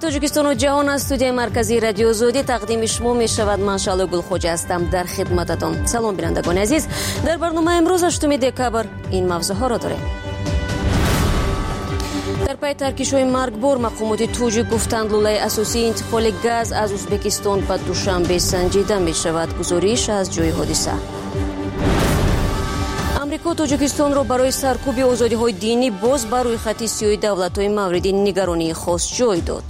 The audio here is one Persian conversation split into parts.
توجیکستان و جهان از استودیوی مرکزی رادیو آزادی تقدیم شما می شود. من شعله گلخوجه هستم در خدمتتان. سلام بینندگان عزیز، در برنامه امروز 8 دکبر این موضوع ها را داریم. در پای ترکیش‌های مرگبار مقامات توجیک گفتند لوله اساسی انتقال گاز از ازبکستان به دوشنبه سنجیده می شود. گزارش از جای حادثه. امریکا توجیکستان را برای سرکوب آزادی‌های دینی باز بر روی خط سیاهی دولت‌های مورد نگرانی خاص جای داد.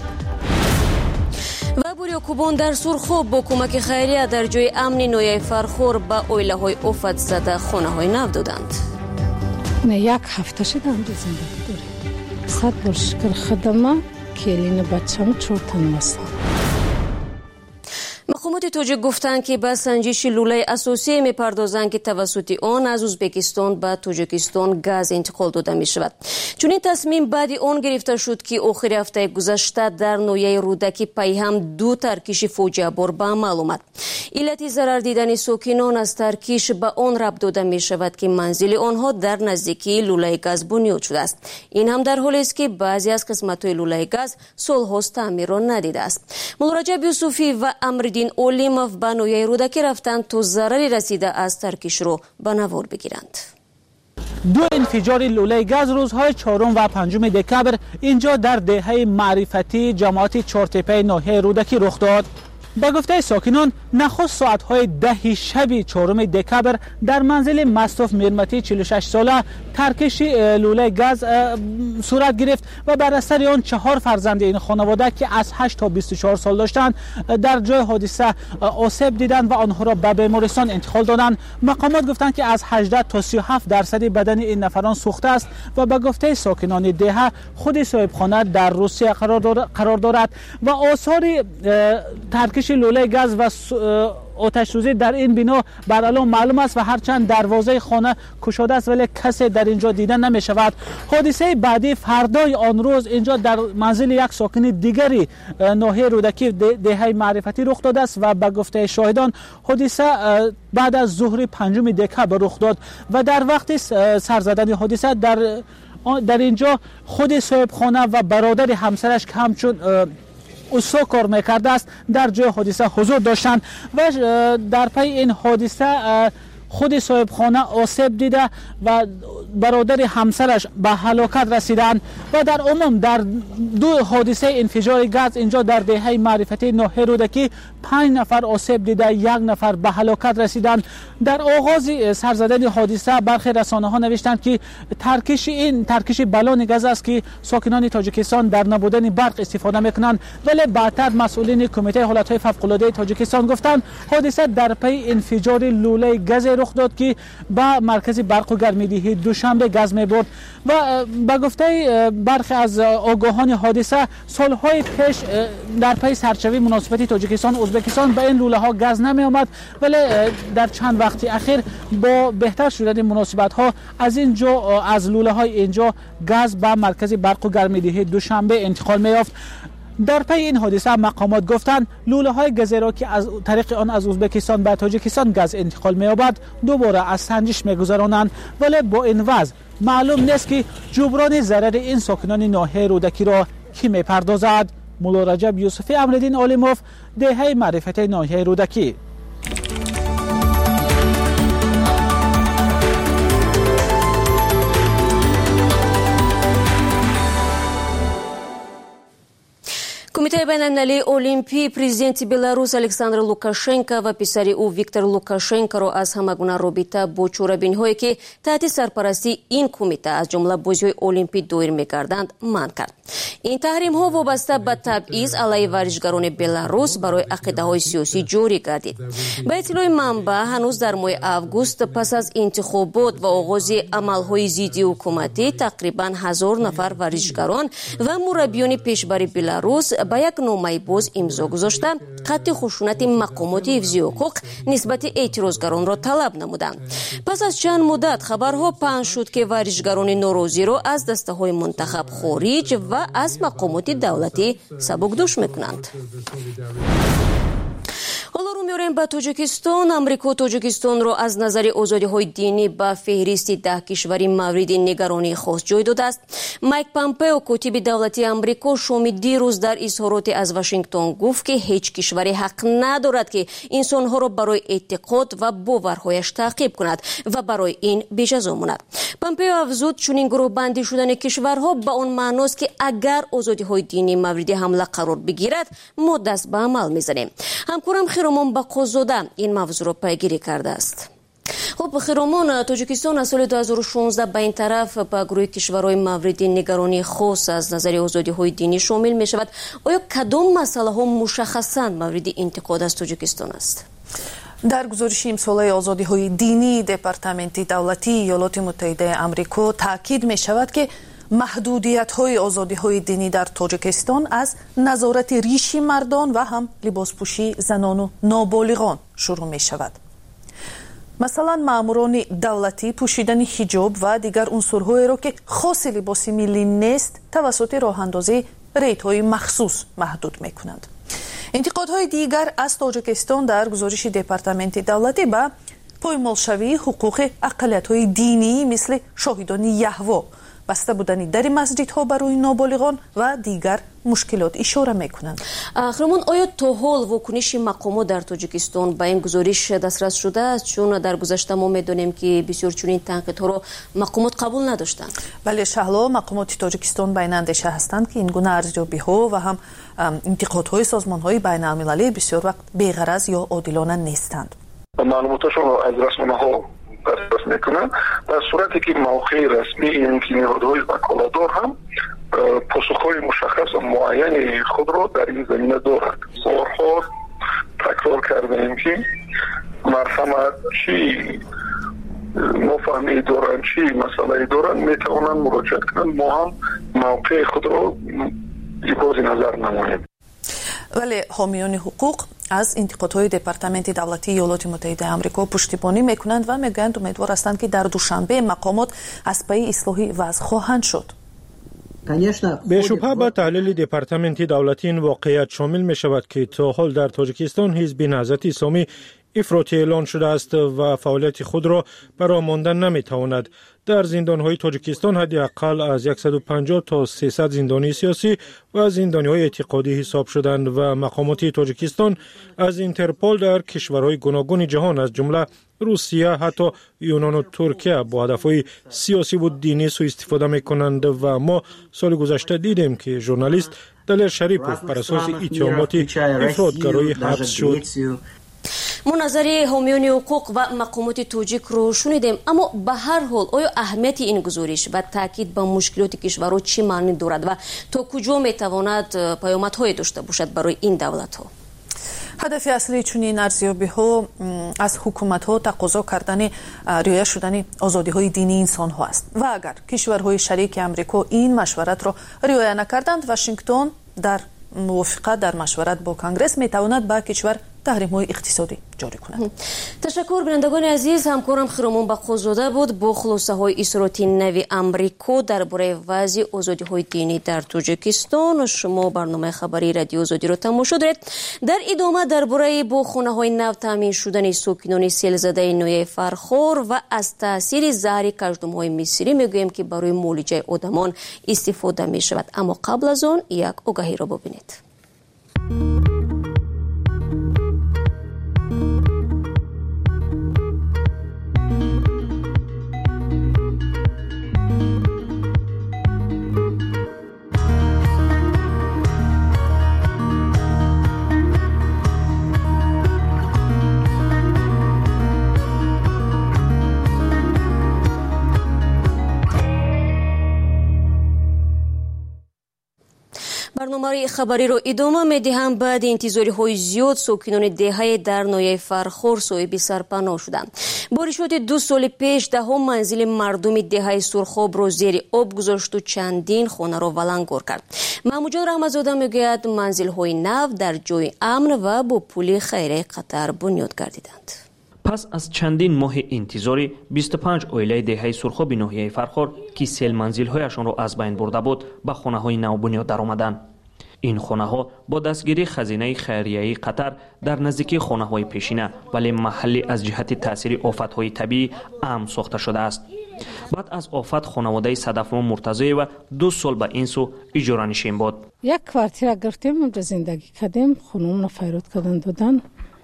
و بوریاکوبان در سرخاب با کمک خیریه در جای امن نویه فرخور به اویله‌های افت زده خانه‌های نو دادند. نه یک هفته شد امروز زندگی داره. صد بار شکر خدمه کلین بچه‌م 4 تن هستن. مقامات توجیک گفتند که به سنجش لوله اساسی می‌پردازند که توسط آن از ازبکستان به توجیکستان گاز انتقال داده می‌شود. چون این تصمیم بعد آن گرفته شد که آخر هفته گذشته در نویه رودکی پیهم 2 ترکیش فوجیه بار به عمل آمد. علت ضرر دیدن ساکنان از ترکیش به آن ربط داده می‌شود که منزل آنها در نزدیکی لوله گاز بنیاد شده است. این هم در حالی است که بعضی از قسمت‌های لوله گاز سال‌هاست تعمیر ندیده است. مولارجب یوسفی و امردین اولیموف به نویه رودکی رفتند تا ضرری رسیده از ترکیش رو به نوار بگیرند. 2 انفجار لوله گاز روزهای 4 و 5 دکبر اینجا در دهه معرفتی جماعت چهارتپه ناحیه رودکی رخ داد. به گفته ساکنان نخست ساعت‌های 10 شب 4 دکبر در منزل مصطفی میرمتی 46 ساله ترکش لوله گاز صورت گرفت و بر اثر آن 4 فرزند این خانواده که از 8 تا 24 سال داشتند در جای حادثه آسیب دیدند و آنها را به بیمارستان انتقال دادند. مقامات گفتند که از 18 تا 37% بدن این نفران سوخته است و به گفته ساکنان دهه خود صاحب خانه در روسیه قرار دارد و آثار ترکش لوله گاز و آتش سوزی در این بنا بر الان معلوم است و هرچند دروازه خانه گشاده است ولی کسی در اینجا دیده نمی شود. حادثه بعدی فردای آن روز اینجا در منزل یک ساکن دیگری ناحیه رودکی دهه معرفتی رخ داده است و به گفته شاهدان حادثه بعد از ظهر 5 دکبر رخ داد و در وقت سر زدن حادثه در اینجا خود صاحب خانه و برادر همسرش که همچون اوسا کار میکرده است در جای حادثه حضور داشتند و در پی این حادثه خود صاحب خانه آسیب دیده و برادر همسرش به هلاکت رسیدند و در عموم در 2 حادثه انفجار گاز اینجا در دهه معرفتی ناحیه رودکی 5 نفر آسیب دیده 1 نفر به هلاکت رسیدند. در آغاز سر زدن حادثه برخی رسانه‌ها نوشتند که ترکش بالون گاز است که ساکنان تاجیکستان در نبودن برق استفاده میکنند، ولی بعدتر مسئولین کمیته حالت‌های فوق‌العاده تاجیکستان گفتند حادثه در پی انفجار لوله گاز رخ داد که به مرکز برق و گرمایدهی دوشنبه گاز می‌برد و به گفته برخی از آگاهان حادثه سالهای پیش در پی سرچوی مناسبتی تاجیکستان و ازبکستان به این لوله ها گاز نمی آمد، ولی در چند وقتی اخیر با بهتر شدن مناسبت ها از لوله های اینجا گاز به مرکز برق و گرمایدهی دوشنبه انتقال می یافت. در پی این حادثه مقامات گفتند لوله های گازی را که از طریق آن از ازبکستان به تاجیکستان گاز انتقال می یابد دوباره از سنجش میگذرانند، ولی با این وضع معلوم نیست که جبران ضرر این ساکنان ناحیه رودکی را کی میپردازد. مولارجب یوسفی، امردین اولیموف، دهه معرفتی ناحیه رودکی. کمیته بین‌المللی المپی президент беларусь الکساندر لوکاشенکو و پسر او ویکتور لوکاشенکو را از همگونه رابطه با چورابین‌هایی که تحت سرپرستی این کمیته از جمله بازی‌های المپی دایر می‌گردند منع کرد. این تحریم‌ها وابسته به تبعیض علیه ورزشکاران بلاروس برای عقیده‌های سیاسی جاری گردید. به اطلاع منبع هنوز در ماه آگوست پس از انتخابات و آغاز عمل‌های ضد حکومتی تقریباً 1000 نفر ورزشکاران و مربیان پیشبر بلاروس با یک نامه باز امضا گذاشتن قطع خشونت مقامات حفظی حقوق نسبت اعتراضگران را طلب نمودند. پس از چند مدت خبرها پخش شد که ورزشکاران ناراضی را از دسته‌های منتخب خارج و از مقامات دولتی سبکدوش میکنند. حالا رو میاریم به تاجیکستان. امریکا تاجیکستان را از نظر آزادی‌های دینی به فهرست 10 کشوری مورد نگرانی خاص جای داده است. مایک پامپئو کاتب دولتی امریکا شام دیروز در اظهارات از واشنگتن گفت که هیچ کشوری حق ندارد که انسان‌ها را برای اعتقاد و باورهایش تعقیب کند و برای این بی‌جزا ماند. پامپئو افزود چنین گروه‌بندی شدن کشورها به آن معناست که اگر آزادی‌های دینی مورد حمله قرار بگیرد ما دست به عمل می‌زنیم. همکارم خیرامان بقازاده این موضوع را پیگیری کرده است. خب خیرامان، تاجیکستان از سال 2016 به این طرف به گروه کشورهای مورد نگرانی خاص از نظر آزادی‌های دینی شامل می شود. آیا کدام مسئله ها مشخصاً مورد انتقاد از تاجیکستان است؟ در گزارش امساله آزادی‌های دینی دپارتمنت دولتی ایالات متحده آمریکا تاکید می شود که محدودیت‌های آزادی‌های دینی در تاجیکستان از نظارت ریشی مردان و هم لباسپوشی زنان و نابالغان شروع می شود. مثلا ماموران دولتی پوشیدن حجاب و دیگر عنصرهایی را که خاص لباس ملی نیست توسط راه‌اندازی ریت‌های مخصوص محدود می کنند. انتقادهای دیگر از تاجیکستان در گزارش دپارتمنت دولتی به پایمالشوی حقوق اقلیت‌های دینی مثل شاهدان یهوه، بسته بودن در مسجدها برای نابالغان و دیگر مشکلات اشاره میکنند. خیرامان، آیا تا حال واکنش مقامات در تاجیکستان به این گزارش دسترس شده است؟ چون در گذشته ما میدونیم که بسیار چنین تنقیدها را مقامات قبول نداشتند. بله شهلا، مقامات تاجیکستان بین اندیشه هستند که این گونه ارزیابی‌ها و هم انتقادهای سازمان‌های بین المللی بسیار وقت بی‌غرض یا عادلانه نیستند. معلوماتشون رو از رسانه‌ها دسترس میکنن در صورتی که موقع رسمی این نهادهای وکالتدار هم پاسخهای مشخص و معین خود را در این زمینه دارد. بارها تکرار کردیم که مرحمت چی نفهمی دارن چی مسئله دارن میتوانن مراجعه کنن، ما هم موقع خود را ابراز نظر نماییم. ولی حامیان حقوق از انتقادهای دپارتمنت دولتی ایالات متحده آمریکا پشتیبانی میکنند و میگویند امیدوار هستند که در دوشنبه مقامات از پی اصلاحی وضع خواهند شد. به شبهه به تحلیل دپارتمنت دولتی این واقعیت شامل می شود که تا حال در تاجیکستان حزب نهضت اسلامی افراطی اعلان شده است و فعالیت خود را برای ماندن نمی تواند. در زندانهای تاجیکستان حداقل از 150 تا 300 زندانی سیاسی و زندانی‌های اعتقادی حساب شدند و مقامات تاجیکستان از اینترپول در کشورهای گوناگون جهان از جمله روسیه، حتی یونان و ترکیه با هدفهای سیاسی و دینی سوء استفاده می‌کنند و ما سال گذشته دیدیم که ژورنالیست دلیر شریپوف بر اساس اتهامات افراطگرایی حبس شد. ما نظر حامیان حقوق و مقامات تاجیک رو شنیدیم، اما به هر حال آیا اهمیت این گزارش و تاکید به مشکلات کشورها چی معنی دارد و تا کجا میتواند پیامدهای داشته باشد برای این دولت ها؟ هدف اصلی چنین ارزیابی ها از حکومت ها تقاضا کردن رعایت شدن آزادی های دینی انسان ها است و اگر کشورهای شریک امریکا این مشورت را رعایت نکردند، واشنگتن در موافقت در مشورت با کنگره میتواند به کشور تحریم‌های اقتصادی جاری کند. تشکر بینندگان عزیز. همکارم خیرامان بقازاده بود با خلاصه‌های اظهارات نوی امریکا درباره وضع آزادی‌های دینی در تاجیکستان. شما برنامه خبری رادیو آزادی را تماشا دارید. در ادامه درباره با خانه‌های نو تامین شدن ساکنان سیل‌زده نویه فرخار و از تاثیر زهر کژدم‌های مصری میگوییم که برای معالجه آدمان استفاده می‌شود. اما قبل از آن یک آگاهی را ببینید. برنامه خبری رو ادامه میدهم. بعد انتظاری های زیاد ساکنان دهه در نایه فرخار صاحب سرپناه شدند. بارشات 2 سال پیش دهم منزل مردم دهه سرخاب رو زیر آب گذاشت و چندین خانه را ولنگار کرد. محمود جان رحمتزاده میگوید منزل های نو در جای امن و با پول خیریه قطر بنیاد گردیدند. پس از چندین ماه انتظاری 25 عائله دهه سرخاب ناحیه فرخار که سیل منزل‌هایشان را از بین برده بود به خانه‌های نو بنیاد درآمدند. این خانه‌ها با دستگیری خزینه خیریه‌ای قطر در نزدیکی خانه‌های پیشینه ولی محلی از جهت تاثیر آفت‌های طبیعی امن ساخته شده است. بعد از آفت خانواده صدف‌ما مرتضی و 2 سال به این سو اجاره نشین بود. یک کوارتیر گرفتیم اونجا زندگی کردیم، خانومنا فیروت کردن دادن.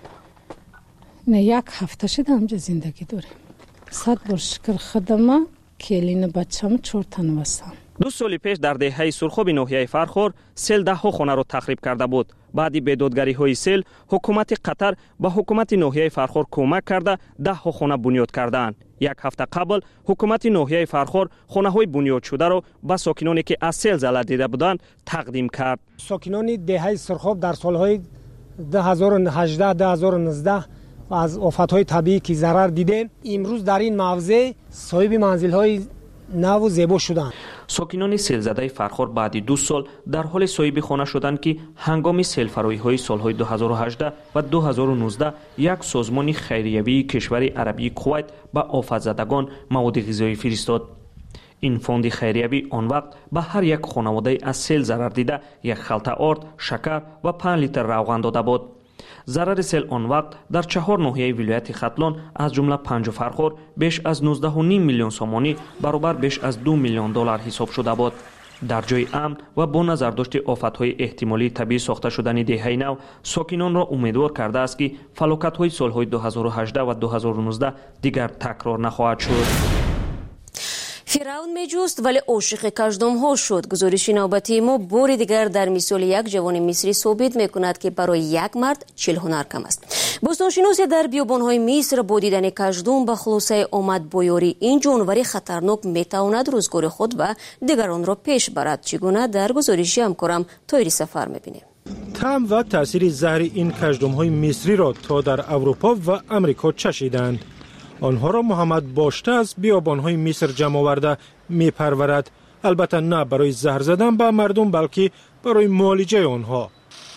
نه یک هفته شده اونجا زندگی داریم. 100 بار شکر خدمه کلین بچه‌م 4 تن هستن. 2 سال پیش در دهه سرخاب ناحیه فرخور سیل 10 خانه را تخریب کرده بود. بعد بدادگری های سیل حکومت قطر به حکومت ناحیه فرخور کمک کرده 10 خانه بنیاد کردند. یک هفته قبل حکومت ناحیه فرخور خانه های بنیاد شده را به ساکنانی که از سیل ضرر دیده بودند تقدیم کرد. ساکنان دهه سرخاب در سالهای 2018 2019 و از آفت‌های طبیعی که ضرر دیدن امروز در این موضع صاحب منزل‌های نو و زیبا شدند. ساکنان سیلزده فرخور بعد 2 سال در حال صاحب خانه شدند که هنگام سیل‌فروری‌های سال‌های 2018 و 2019 یک سازمان خیریوی کشور عربی کویت به آفت‌زدگان مواد غذایی فرستاد. این فوند خیریوی آن وقت به هر یک خانواده از سیل ضرر دیده 1 خلطه آرد، شکر و 5 لیتر روغن داده بود. ضرر سیل آن وقت در 4 ناحیه ولایت ختلان از جمله 5 فرخور بیش از 19.5 میلیون سومانی برابر بیش از 2 میلیون دلار حساب شده بود. در جای امن و با نظر داشت آفت‌های احتمالی طبیعی ساخته شدن دهه نو، ساکنان را امیدوار کرده است که فلاکت‌های سال‌های 2018 و 2019 دیگر تکرار نخواهد شد. فرعون میجوست ولی عاشق کژدم ها شد. گزارش نوبتی ما بار دیگر در مثال یک جوان مصری ثابت میکند که برای یک مرد 40 هنر کم است. بوستانشناسی در بیابان های مصر با دیدن کژدم به خلاصه آمد با یاری این جانور خطرناک میتواند روزگار خود و دیگران را پیش برد. چگونه در گزارش همکارم طاهری سفر میبینیم. طعم و تاثیر زهر این کژدم های مصری را تا در اروپا و امریکا چشیدند. آنها را محمد باشته از بیابان‌های مصر جمع آورده می‌پرورد. البته نه برای زهر زدن به مردم بلکه برای معالجه آنها.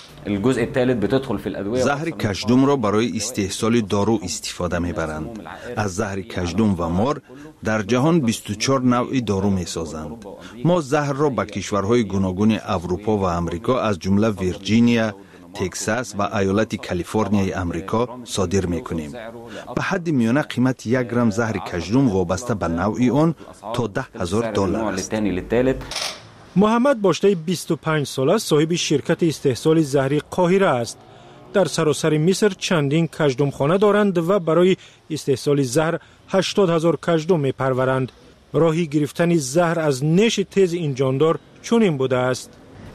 زهر کژدم را برای استحصال دارو استفاده می‌برند. از زهر کژدم و مار در جهان 24 نوع دارو می‌سازند. ما زهر را به کشورهای گوناگون اروپا و امریکا از جمله ویرجینیا، تگزاس و ایالت کالیفرنیای امریکا صادر میکنیم. به حد میانه قیمت 1 گرم زهر کژدم وابسته به نوع آن تا $10,000 است. محمد باشته 25 ساله صاحب شرکت استحصال زهری قاهره است. در سراسر مصر چندین کژدم خانه دارند و برای استحصال زهر 80,000 کژدم میپرورند. راهی گرفتن زهر از نیش تیز این جاندار چنین بوده است.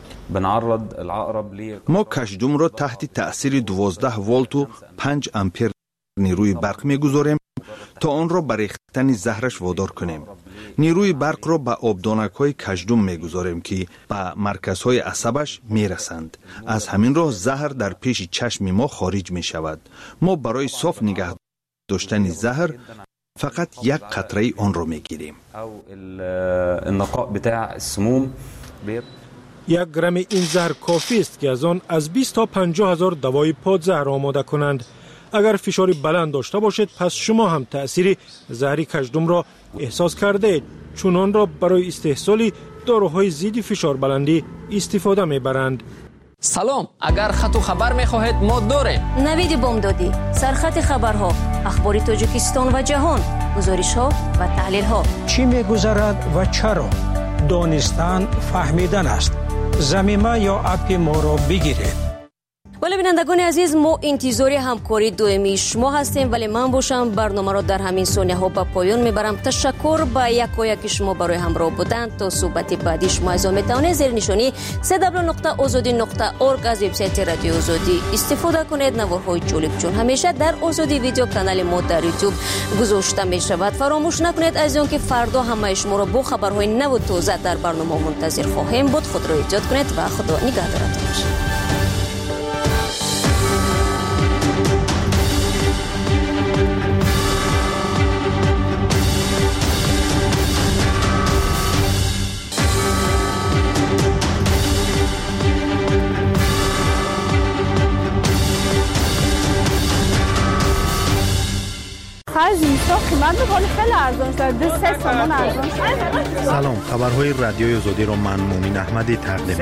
ما کژدم را تحت تأثیر 12 ولت و 5 امپر نیروی برق میگذاریم تا آن را به ریختن زهرش وادار کنیم. نیروی برق را به آبدانک‌های کژدم میگذاریم که به مرکزهای عصبش میرسند. از همین راه زهر در پیش چشم ما خارج می شود. ما برای صاف نگه داشتن زهر فقط 1 قطره آن را میگیریم. 1 گرم این زهر کافی است که از آن از 20 تا 50,000 دوای پادزهر آماده کنند. اگر فشاری بلند داشته باشد پس شما هم تأثیر زهر کژدم را احساس کرده اید، چون آن را برای استحصال داروهای ضد فشار بلندی استفاده میبرند. سلام، اگر خط و خبر میخواهید ما داریم. نوید بامدادی، سرخط خبرها، اخبار تاجیکستان و جهان، گزارش ها و تحلیل ها. چی میگذرد و چرا؟ دانستن فهمیدن است. زمینه یا اپ ما را بگیرید. ولی بینندگان عزیز، ما انتظاری همکاری دومی شما هستیم، ولی من باشم برنامه را در همین ثانیه ها به پایان میبرم. تشکر به یکایک شما برای همراه بودن. تا صحبت بعدی شما از آن میتوانید زیر نشانی www.azadi.org از وبسایت رادیو آزادی استفاده کنید. نوارهای جالب چون همیشه در آزادی ویدیو کانال ما در یوتیوب گذاشته می شود. فراموش نکنید از آن که فردا همه شما را با خبرهای نو و تازه در برنامه منتظر خواهیم بود. خود را ایجاد کنید و خدا نگهدارتان. خرج اینستا قیمت میکنه خیلی ارزان شد 2-3 تومان ارزان شد. سلام، خبرهای رادیوی آزادی رو من مومین احمدی تقدیم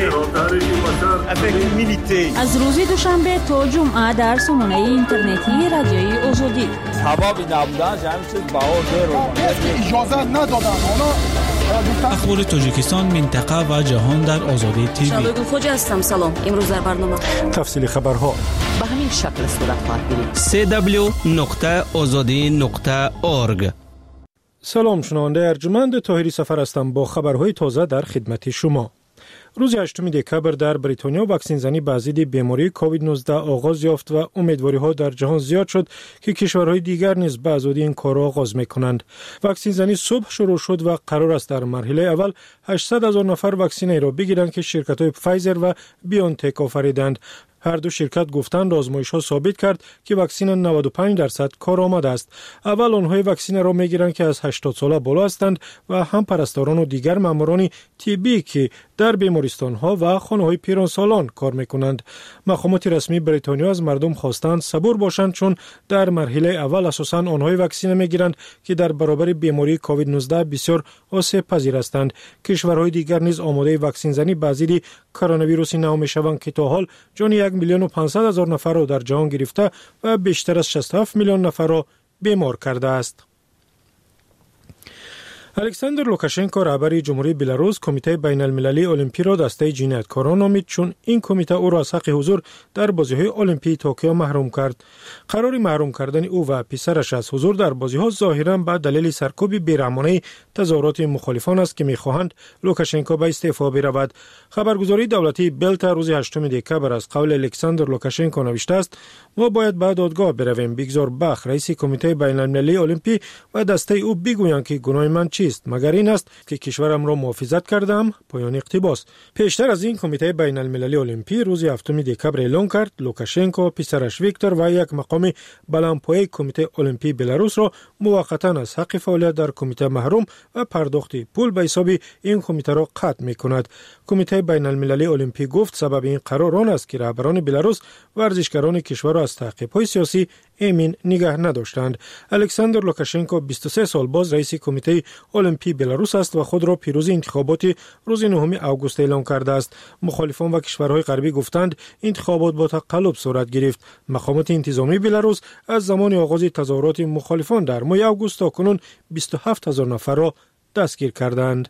می‌کنم. از روز دوشنبه تا جمعه در سامانه اینترنتی رادیوی آزادی. حبابی نبودن همین چیز باور اجازه ندادن. اخبار تاجیکستان، منطقه و جهان در آزادی تیوی. شبگون خوج هستم. سلام. امروز در برنامه تفصیل خبرها به همین شکل صورت خواهد گرفت. www.azadi.org. سلام، شنونده ارجمند طاهری سفر هستم با خبرهای تازه در خدمت شما. روز 8 دکبر در بریتانیا واکسن زنی به ضد بیماری کووید 19 آغاز یافت و امیدواری‌ها در جهان زیاد شد که کشورهای دیگر نیز به زودی این کار را آغاز می‌کنند. واکسن زنی صبح شروع شد و قرار است در مرحله اول 800,000 نفر واکسن را بگیرند که شرکت‌های فایزر و بیونتک آفریدند. هر دو شرکت گفتند آزمایش‌ها ثابت کرد که واکسن 95% کارآمد است. اول آنها واکسن را می‌گیرند که از 80 ساله بالا هستند و هم پرستاران و دیگر ماموران طبی که در بیمارستان‌ها و خانه‌های پیرانسالان کار می‌کنند. مقامات رسمی بریتانیا از مردم خواستند صبور باشند چون در مرحله اول اساساً آنها واکسن می‌گیرند که در برابر بیماری کووید 19 بسیار آسیب پذیر هستند. کشورهای دیگر نیز آماده واکسن زنی به ضد کرونا ویروس نو می‌شوند که تا حال جان 1,500,000 نفر را در جهان گرفته و بیشتر از 67 میلیون نفر را بیمار کرده است. الکساندر لوکاشنکو رهبر جمهوری بلاروس کمیته بین المللی المپی را دسته جنایتکاران نامید چون این کمیته او را از حق حضور در بازی‌های المپی توکیو محروم کرد. قرار محروم کردن او و پسرش از حضور در بازی‌ها ظاهراً به دلیل سرکوب بیرحمانه تظاهرات مخالفان است که می‌خواهند لوکاشنکو به استعفا برود. خبرگزاری دولتی بلتا روز 8 دکبر از قول الکساندر لوکاشنکو نوشته است: ما باید به دادگاه برویم. بیگزار بخ رئیس کمیته بین المللی المپی و دسته او بگویند که گناه من چیست، مگر این است که کشورم را محافظت کردم. پایان اقتباس. پیشتر از این کمیته بین المللی المپی روز 7 دکبر اعلام کرد لوکاشنکو، پسرش ویکتور و یک مقام بلندپایه کمیته المپی بلاروس را موقتا از حق فعالیت در کمیته محروم و پرداخت پول به حساب این کمیته را قطع می‌کند. کمیته بین المللی المپی گفت سبب این قرار آن است که رهبران بلاروس ورزشکاران کشور را از تعقیب‌های سیاسی امین نگه نداشتند. الکساندر لوکاشنکو 23 سال باز رئیس کمیته المپی بلاروس است و خود را پیروز انتخابات روز 9 آگوست اعلام کرده است. مخالفان و کشورهای غربی گفتند انتخابات با تقلب صورت گرفت. مقامات انتظامی بلاروس از زمان آغاز تظاهرات مخالفان در ماه آگوست تا کنون 27,000 نفر را دستگیر کردند.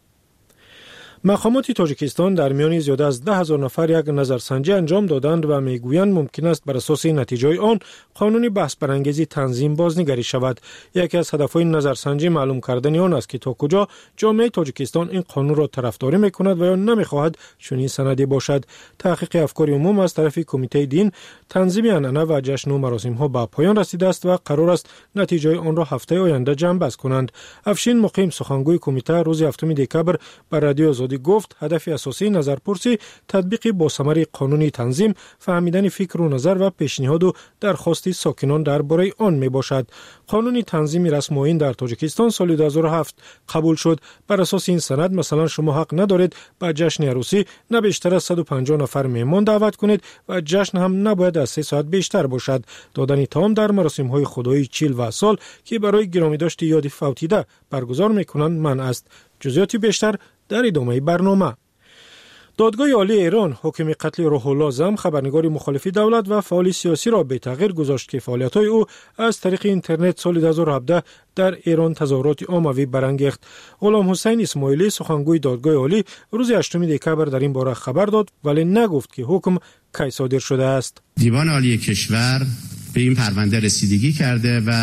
مقامات تاجیکستان در میان زیاده از 10,000 نفر یک نظرسنجی انجام دادند و میگویند ممکن است بر اساس نتیجه آن قانون بحث برانگیز تنظیم بازنگری شود. یکی از هدفهای نظرسنجی معلوم کردن آن است که تا کجا جامعه تاجیکستان این قانون را طرفداری میکند و یا نمیخواهد چنین سندی باشد. تحقیق افکار عموم از طرف کمیته دین، تنظیم عنعنه و جشن و مراسم ها به پایان رسیده است و قرار است نتیجه آن را هفته آینده جمع‌بندی کنند. افشین مقیم سخنگوی کمیته روز 7 دکبر بر رادیو آزادی گفت هدف اساسی نظرپرسی تطبیق با ثمر قانونی تنظیم، فهمیدن فکر و نظر و پیشنهاد و درخواست ساکنان درباره آن می باشد. قانون تنظیم رسم آیین در تاجیکستان سال 2007 قبول شد. بر اساس این سند مثلا شما حق ندارید به جشن عروسی نه بیشتر از 150 نفر مهمان دعوت کنید و جشن هم نباید از 3 ساعت بیشتر باشد. دادن طعام در مراسم های خدایی 40 سال که برای گرامی داشت یاد فوتیده برگزار میکنند منع است. جزئیاتی بیشتر در ادامه برنامه. دادگاه عالی ایران حکم قتل روح الله زم، خبرنگار مخالف دولت و فعال سیاسی را به تغییر گذاشت که فعالیت‌های او از طریق اینترنت سال 2017 در ایران تظاهرات عمومی برانگیخت. غلام حسین اسماعیلی سخنگوی دادگاه عالی روز 8 دکبر در این باره خبر داد ولی نگفت که حکم کی صادر شده است. دیوان عالی کشور به این پرونده رسیدگی کرده و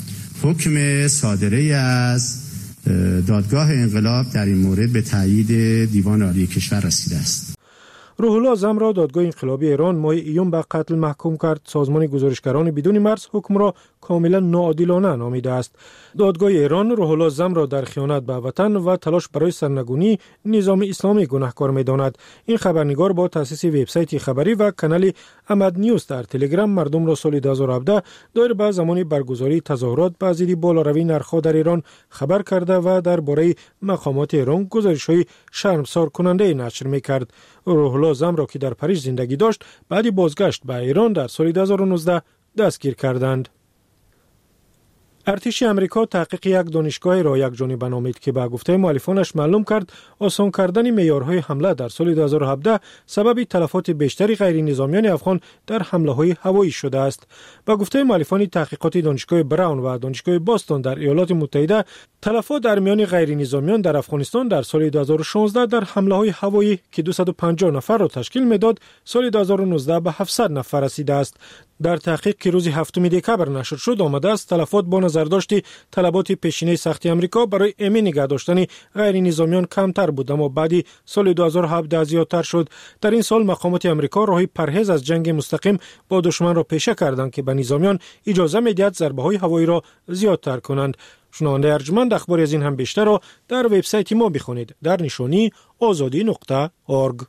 حکم صادره از دادگاه انقلاب در این مورد به تایید دیوان عالی کشور رسیده است. روح الله زم را دادگاه انقلابی ایران ماه ایون به قتل محکوم کرد. سازمان گزارشگران بدون مرز حکم را کاملا ناعادلانه نامیده است. دادگاه ایران روح الله زم را در خیانت به وطن و تلاش برای سرنگونی نظام اسلامی گناهکار می‌داند. این خبرنگار با تأسیس وبسایت خبری و کانال امد نیوز در تلگرام مردم را سال 2017 دایر به زمان برگزاری تظاهرات به ضد بالاروی نرخ‌ها در ایران خبر کرده و درباره مقامات ایران گزارش‌های شرمسار کننده نشر می‌کرد. روح الله زم را که در پاریس زندگی داشت بعد بازگشت به ایران در سال 2019 دستگیر کردند. ارتش امریکا تحقیق یک دانشگاه را یکجانبه نامید که به گفته مؤلفانش معلوم کرد آسان کردن معیارهای حمله در سال 2017 سبب تلفات بیشتری غیر نظامیان افغان در حمله‌های هوایی شده است. به گفته مؤلفان تحقیقات دانشگاه براون و دانشگاه باستون در ایالات متحده، تلفات در میان غیر نظامیان در افغانستان در سال 2016 در حمله‌های هوایی که 250 نفر را تشکیل می‌داد، سال 2019 به 700 نفر رسیده است. در تحقیق که روز 7 دکبر نشر شد آمده است تلفات با نظر داشت طلبات پیشینه سخت امریکا برای امن نگه داشتن غیر نظامیان کمتر بود، اما بعدی سال 2017 زیادتر شد. در این سال مقامات امریکا راهی پرهیز از جنگ مستقیم با دشمن را پیشه کردند که به نظامیان اجازه می‌دهد ضربه‌های هوایی را زیادتر کنند. شنونده ارجمند اخباری از این هم بیشتر را در وبسایت ما بخونید در نشانی azadi.org.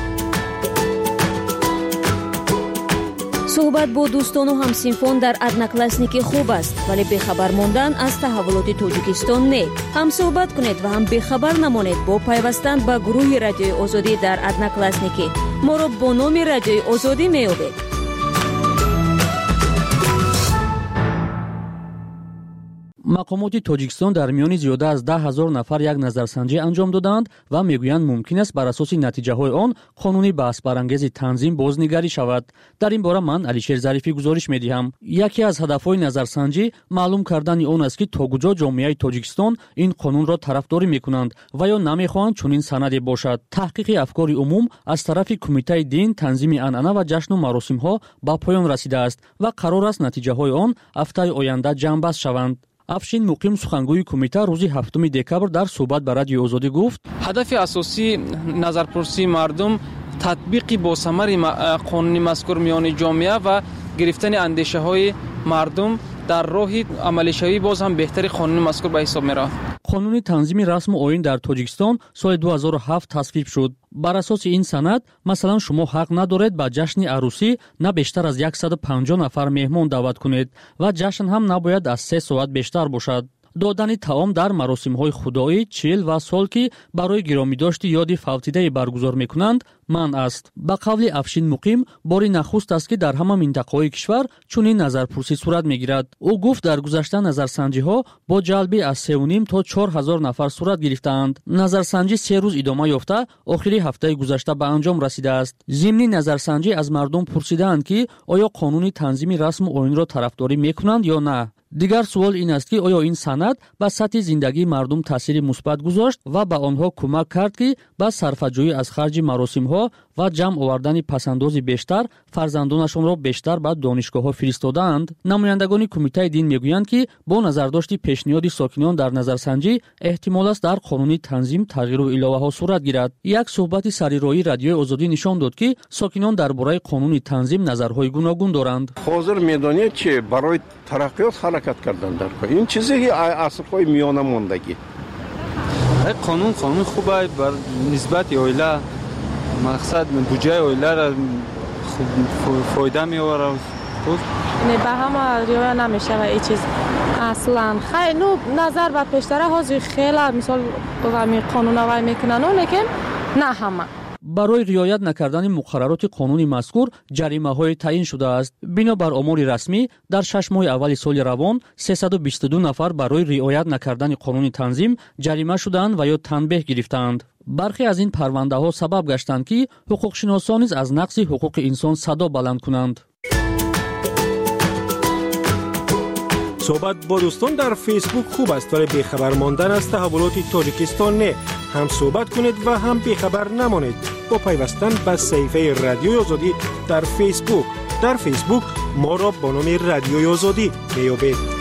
صحبت با دوستان و همسینفان در ادناکلاسنیکی خوب است، ولی بخبر ماندن از تحولات تاجیکستان نه. هم صحبت کنید و هم بخبر نمانید با پیوستن به گروه رادیوی آزادی در ادناکلاسنیکی. ما را با نام رادیوی آزادی می‌یابید. مقامات تاجیکستان در میان زیاده از 10,000 نفر یک نظرسنجی انجام دادند و میگویند ممکن است بر اساس نتیجه‌های آن قانونی بحث برانگیز تنظیم بازنگری شود. در این باره من علیشیر ظریفی گزارش می‌دهم. یکی از هدف‌های نظرسنجی معلوم کردن آن است که تا کجا جامعه تاجیکستان این قانون را طرفداری می‌کنند و یا نمی‌خواهند چنین سندی باشد. تحقیق افکار عموم از طرف کمیته دین، تنظیم عنعنه و جشن و مراسم‌ها به پایان رسیده است و قرار است نتیجه‌های آن هفته آینده جمع‌بست شوند. افشین مقیم سخنگوی کمیته روز 7 دکبر در صحبت با رادیو آزادی گفت: هدف اساسی نظرپرسی مردم تطبیق با ثمر قانون مذکور میان جامعه و گرفتن اندیشه های مردم در راه عملی شوی باز هم بهتر قانون مذکور به حساب میرود. قانون تنظیم رسم و آیین در تاجیکستان سال 2007 تصویب شد. بر اساس این سند مثلا شما حق ندارید به جشن عروسی نه بیشتر از 150 نفر مهمان دعوت کنید و جشن هم نباید از 3 ساعت بیشتر باشد. دادن طعام در مراسم‌های خدایی، چیل و سال که برای گرامی داشت یاد فوتیده برگزار می‌کنند منع است. به قول افشین مقیم باری نخست است که در همه منطقه‌های کشور چنین نظرپرسی صورت می‌گیرد. او گفت در گذشته نظرسنجی‌ها با جلب از 3.5 تا 4,000 نفر صورت گرفتند. نظرسنجی 3 روز ادامه یافته آخری هفته گذشته به انجام رسیده است. ضمن نظرسنجی از مردم پرسیدند که آیا قانون تنظیم رسم و آیین را طرفداری می‌کنند یا نه. دیگر سوال این است که آیا این سند به سطح زندگی مردم تاثیر مثبت گذاشت و به آنها کمک کرد که با صرفه‌جویی از خرج مراسم‌ها و جمع آوردن پسنداز بیشتر فرزندانشان را بیشتر به دانشگاه‌ها فرستادند. نمایندگان کمیته دین میگویند که با نظرداشت پیشنهاد ساکنان در نظرسنجی احتمال است در قانون تنظیم تغییر و اضافه‌ها صورت گیرد. یک صحبت سریرایی رادیو آزادی نشان داد که ساکنان درباره قانون تنظیم نظرهای گوناگون دارند. حاضر می‌دانید که برای ترقیات حرکت کردن در این چیزی اصفای میانه موندگی. قانون خوبه بر نسبت اویلا مقصد بودجه اویلا را فایده می‌آورد. نه به همه رعایت نمیشه و این چیز اصلا خیلی نظر به پیشتره حاضر خیلی مثال قانون وای میکنن اونه که نه همه برای رعایت نکردن مقررات قانون مذکور جریمه‌های تعیین شده است. بنابر آمار رسمی در 6 ماه اول سال روان 322 نفر برای رعایت نکردن قانون تنظیم جریمه شدند و یا تنبیه گرفتند. برخی از این پرونده‌ها سبب گشتند که حقوقشناسان نیز از نقض حقوق انسان صدا بلند کنند. صحبت با دوستان در فیسبوک خوب است ولی بیخبر ماندن از تحولات تاجیکستان نه. هم صحبت کنید و هم بیخبر نمانید با پیوستن به صفحه رادیوی آزادی در فیسبوک. در فیسبوک ما را با نام رادیوی آزادی میابید.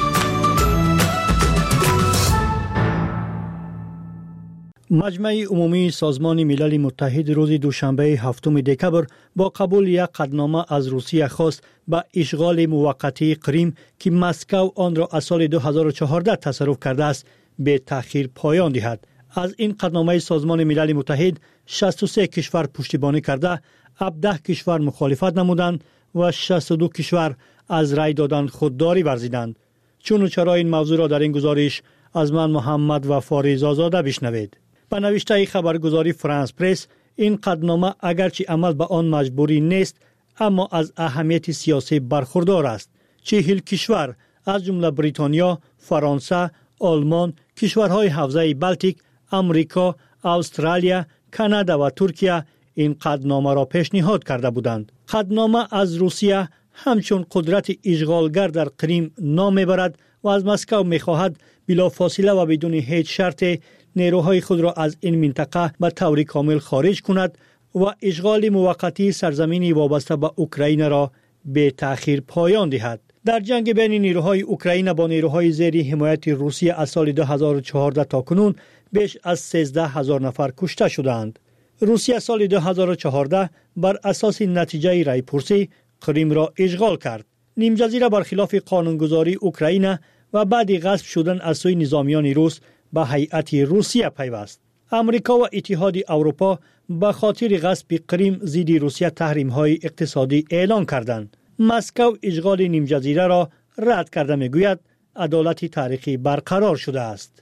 مجمع عمومی سازمان ملل متحد روز دوشنبه 7 دکبر با قبول یک قطعنامه از روسیه خواست به اشغال موقتی کریم که مسکو آن را از سال 2014 تصرف کرده است به تأخیر پایان دهد. از این قطعنامه سازمان ملل متحد 63 کشور پشتیبانی کرده، 17 کشور مخالفت نمودند و 62 کشور از رأی دادن خودداری ورزیدند. چون و چرا این موضوع را در این گزارش از من محمد وفاری زازاده بشنوید. به نوشته خبرگزاری فرانس پرس این قطعنامه اگرچه عمل به آن مجبوری نیست اما از اهمیت سیاسی برخوردار است. 40 کشور از جمله بریتانیا، فرانسه، آلمان، کشورهای حوزه بالتیک، امریکا، استرالیا، کانادا و ترکیه این قطعنامه را پیشنهاد کرده بودند. قطعنامه از روسیه همچون قدرت اشغالگر در کریم نام میبرد و از مسکو میخواهد بلافاصله و بدون هیچ شرط نیروهای خود را از این منطقه به طور کامل خارج کند و اشغال موقتی سرزمینی وابسته به اوکراین را به تأخیر پایان دهد. در جنگ بین نیروهای اوکراین با نیروهای زیر حمایت روسیه از سال 2014 تا کنون بیش از 13,000 نفر کشته شدند. روسیه سال 2014 بر اساس نتیجه رایپرسی کریم را اشغال کرد. نیم جزیره برخلاف قانونگذاری اوکراین و بعد غصب شدن از سوی نظامیان روس به هیئت روسیه پیوست. امریکا و اتحاد اروپا به خاطر غصب کریم ضد روسیه تحریم‌های اقتصادی اعلان کردند. مسکو اشغال نیم جزیره را رد کرده میگوید عدالت تاریخی برقرار شده است.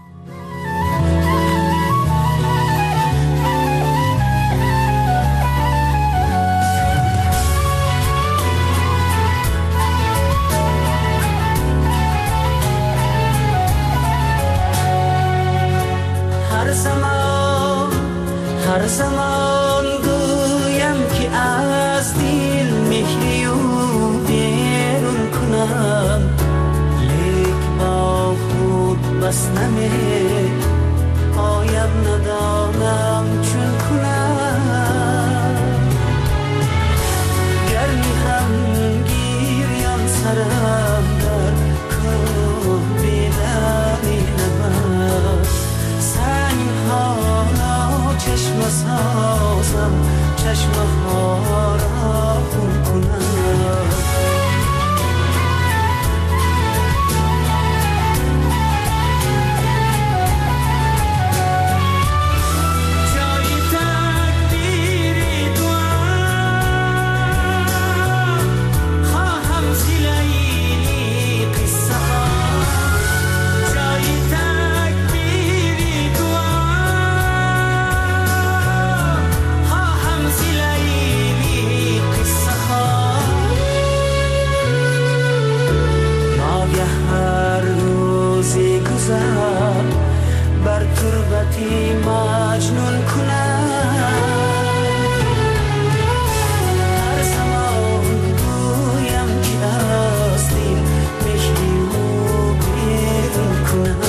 هر زمان گویم که از دل مهری و بیرون کنم، لیک با خود بس آیم ندانم چون کنم. گرمی هم گیریان سرم در کوه بیدمی نمد، سنگ ها چشم سازم، چشم ها را خون کنم. جای تکبیر دعا خواهم زیلی قصه ها، جای تکبیر دعا بر تربتی مجنون کنم. هر زمان گویم که از دل مهری و بیرون کنم.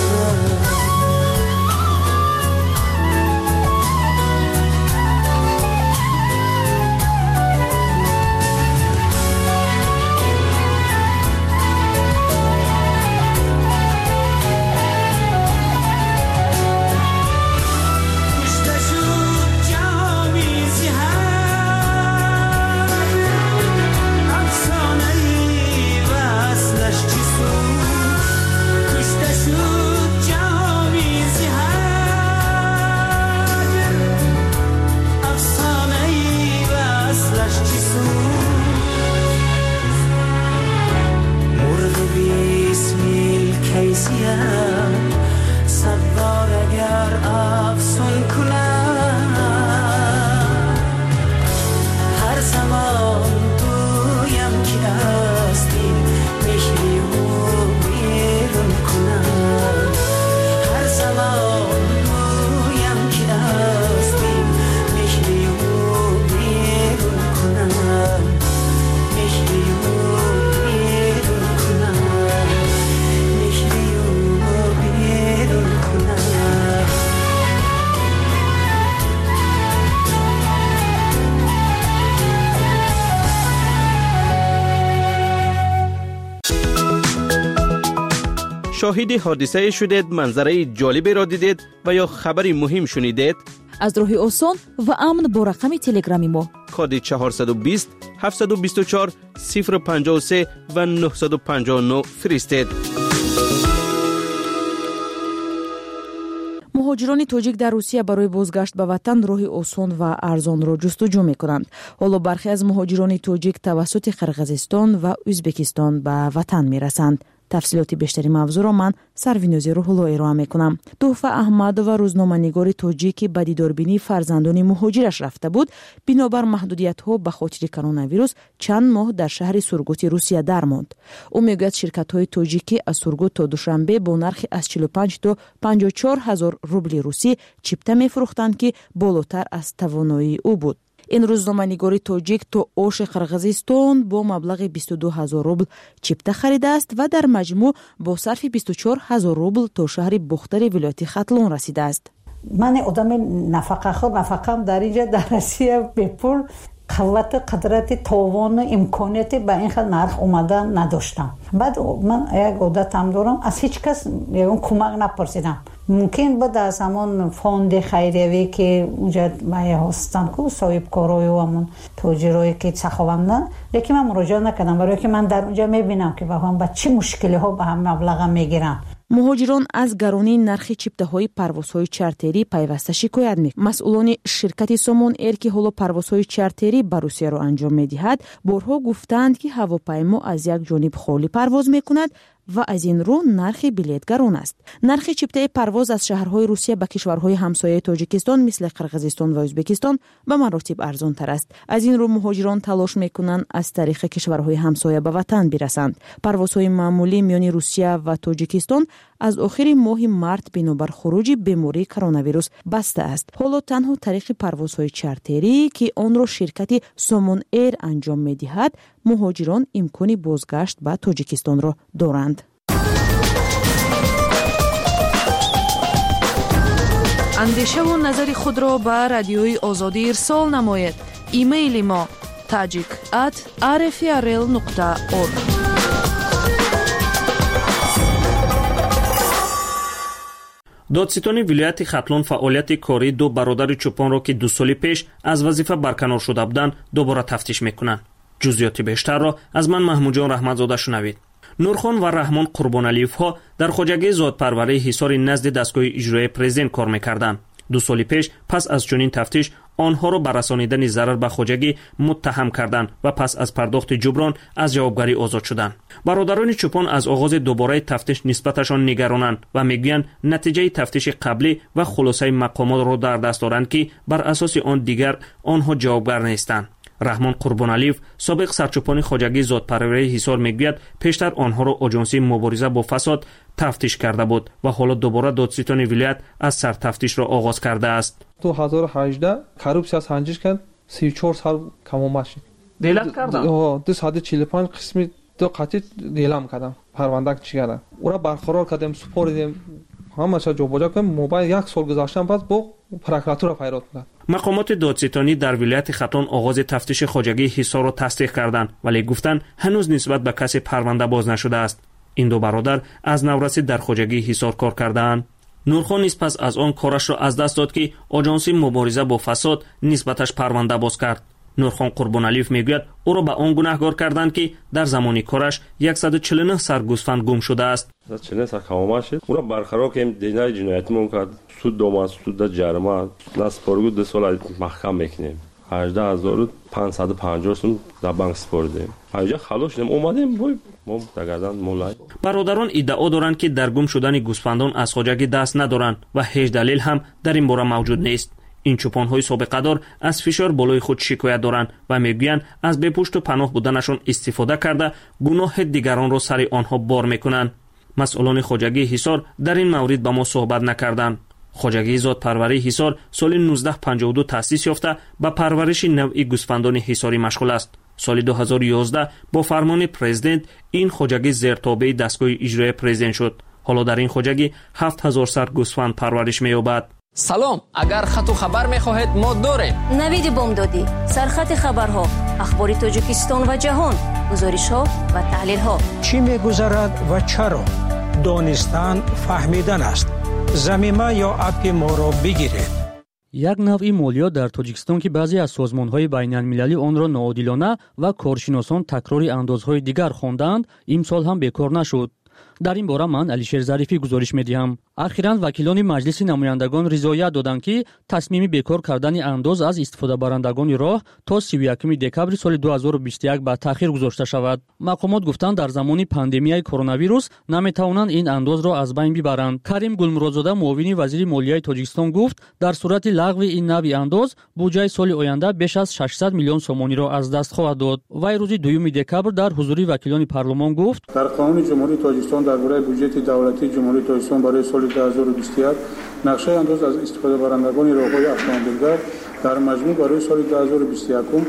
شاهد حادثه شدید، منظره جالبی را دیدید و یا خبری مهم شنیدید؟ از راهی آسان و امن با رقم تلگرامی ما کد 420 724 053 و 959 فرستید. مهاجران تاجیک در روسیه برای بازگشت به وطن راه آسان و ارزان را جستجو می‌کنند. حالا برخی از مهاجران تاجیک توسط قرقیزستان و ازبکستان به وطن می‌رسند. тафсилоти бештари мавзӯъро ман сарвинӯзи рӯҳулло эроа мекунам. Туҳфа Аҳмадова рӯзноманигори тоҷик ки ба дидорбинии фарзандони муҳоҷираш рафта буд, бинобар маҳдудиятҳо ба хотири коронавирус чанд моҳ дар шаҳри Сургути Русия дармонд. ӯ мегӯяд ширкатҳои тоҷикӣ аз Сургут то Душанбе бо нархи аз 45 то 54 ҳазор рубли русӣ чипта мефурӯхтанд ки болотар аз тавоноии ӯ буд. ин рӯзноманигори тоҷик то Оши Қирғизистон бо маблағи 22 ҳазор рубл чипта харидааст ва дар маҷмӯъ бо сарфи 24 ҳазор рубл то шаҳри Бухтари вилояти Хатлон расидааст. ман одами нафақахӯр, нафақам дар инҷа дар Россия бепул қуввати қудрати товону имконияти ба ин хел нарх омада надоштам. баъд ман як одатам дорам, аз ҳеҷ кас ягон кӯмак напурсидам. мумкин буд аз ҳамон фонди хайриявӣ ки унҷа ҳостанд ку соҳибкорою ҳамон тоҷирое ки сахованданд, лекин ман муроҷиат накардам, барое ки ман дар унҷа мебинам ки ба чӣ мушкилиҳо ба ҳам маблаға мегиранд. муҳоҷирон аз гаронии нархи чиптаҳои парвозҳои чартерӣ пайваста шикоят мекунанд. масъулони ширкати Somon Air ки ҳоло парвозҳои чартерӣ ба Русияро анҷом медиҳад, борҳо гуфтанд ки ҳавопаймо аз як ҷониб холӣ парвоз мекунад ва аз ин рӯ нархи билет гарон аст. нархи чиптаи парвоз аз шаҳрҳои Русия ба кишварҳои ҳамсояи Тоҷикистон мисли Қирғизистон ва Ӯзбекистон ба маротиб арзонтар аст. аз ин рӯ муҳоҷирон талош мекунанд аз тариқи кишварҳои ҳамсоя ба ватан бирасанд. парвозҳои маъмулӣ миёни Русия ва Тоҷикистон аз охири моҳи март бинобар хуруҷи бемории коронавирус баста аст. ҳоло танҳо тариқи парвозҳои чартерӣ ки онро ширкати Somon Air анҷом медиҳад, муҳоҷирон имкони бозгашт ба Тоҷикистонро доранд. андешаву назари худро ба радиои озодӣ ирсол намоед. имейли мо tajik@rfrl.org. додситони вилояти Хатлон фаъолияти кории ду бародари чӯпонро ки 2 соли пеш аз вазифа барканор шуда буданд дубора тафтиш мекунанд. ҷузъиёти бештарро аз ман Маҳмудҷон Раҳматзода шунавед. Нурхон ва Раҳмон Қурбоналиевҳо дар хоҷагии зотпарварии ҳисори назди дастгоҳи иҷроии президент кор мекарданд. 2 соли пеш пас аз чунин тафтиш онҳоро ба расонидани зарар ба хоҷагӣ муттаҳам карданд ва пас аз пардохти ҷуброн аз ҷавобгарӣ озод шуданд. бародарони чӯпон аз оғози дубораи тафтиш нисбаташон нигаронанд ва мегӯянд натиҷаи тафтиши қаблӣ ва хулосаи мақомотро дар даст доранд ки бар асоси он дигар онҳо ҷавобгар нестанд. Раҳмон Қурбоналиев собиқ сарчӯпони хоҷагии зотпарварии ҳисор мегӯяд пештар онҳоро оҷонсии мубориза бо фасод тафтиш карда буд ва ҳоло дубора додситони вилоят аз сартафтишро оғоз кардааст. 2018 коррупсия санҷиш кард, 34 сал камомад шуд. Делат кардам. 245 қисми ду қатъи делам кардам. Парванда чӣ кардам? Ура барқарор кардем, супоридем. ҳамаша ҷобоҷа кардем. Мобайл 1 сол гузаштан пас бо прокуратура пайрод кардам. мақомоти додситонӣ дар вилояти Хатлон оғози тафтиши хоҷагии ҳисорро тасдиқ карданд, вале гуфтанд ҳанӯз нисбат ба касе парванда боз нашудааст. ин ду бародар аз наврасӣ дар хоҷагии ҳисор кор кардаанд. Нурхон низ пас аз он корашро аз даст дод ки оҷонси мубориза бо фасод нисбаташ парванда боз кард. Нурхон Қурбоналиев мегӯяд ӯро ба он гунаҳгор карданд ки дар замони кораш 149 сар гӯсфанд гум шудааст. 40 сар камомад шуд. Ура барқарор кем денаи ҷиноятимон кард. суд домад, суда ҷарима, наспоргу 2 сол маҳкам мекунем. 18550 сум дар банк спордем. ҳаҷа халос шудем, омадем бой мо тагадан молай. бародарон иддао доранд ки дар гум шудани гӯсфандон аз хоҷагӣ даст надоранд ва ҳеҷ далел ҳам дар ин бора мавҷуд нест. ин чӯпонҳои собиқадор аз фишор болои худ шикоят доранд ва мегӯянд аз бепушту паноҳ буданашон истифода карда гуноҳи дигаронро сари онҳо бор мекунанд. масъулони хоҷагии ҳисор дар ин маврид ба мо суҳбат накарданд. хоҷагии зотпарварии ҳисор соли 1952 таъсис ёфта ба парвариши навъи гӯсфандони ҳисорӣ машғул аст. соли 2011 бо фармони президент ин хоҷагӣ зертобеи дастгоҳи иҷроии президент шуд. ҳоло дар ин хоҷагӣ 7000 сар гӯсфанд парвариш меёбад. салом, агар хату хабар мехоҳед мо дорем. навиди бомдодӣ, сархати хабарҳо, ахбори Тоҷикистон ва ҷаҳон, гузоришҳо ва таҳлилҳо. чӣ мегузарад ва чаро? донистан фаҳмидан аст. замима ё апи моро бигиред. як навъи молиёт дар Тоҷикистон ки баъзе аз созмонҳои байналмилалӣ онро ноодилона ва коршиносон такрори андозҳои дигар хонданд, имсол ҳам бекор нашуд. дар ин бора ман Алишер Зарифӣ гузориш медиҳам. ахиран вакилони маҷлиси намояндагон ризоят доданд ки тасмими бекор кардани андоз аз истифодабарандагони роҳ то 31 декабри соли 2021 ба таъхир гузошта шавад. мақомот гуфтанд дар замони пандемияи коронавирус наметавонанд ин андозро аз байн бибаранд. Карим Гулмуродзода муовини вазири молияи Тоҷикистон гуфт дар сурати лағви ин нави андоз буҷаи соли оянда беш аз 600 миллион сомониро аз даст хоҳад дод. вай рӯзи 2 декабр дар ҳузури вакилони парлумон гуфт: дар қонуни ҷумҳурии Тоҷикистон дар бораи буҷети давлатии ҷумҳурии Тоҷикистон барои соли 2021 нақшаи андоз аз истифодабарандагони роҳҳои автомобилгар дар маҷмӯъ барои соли 2021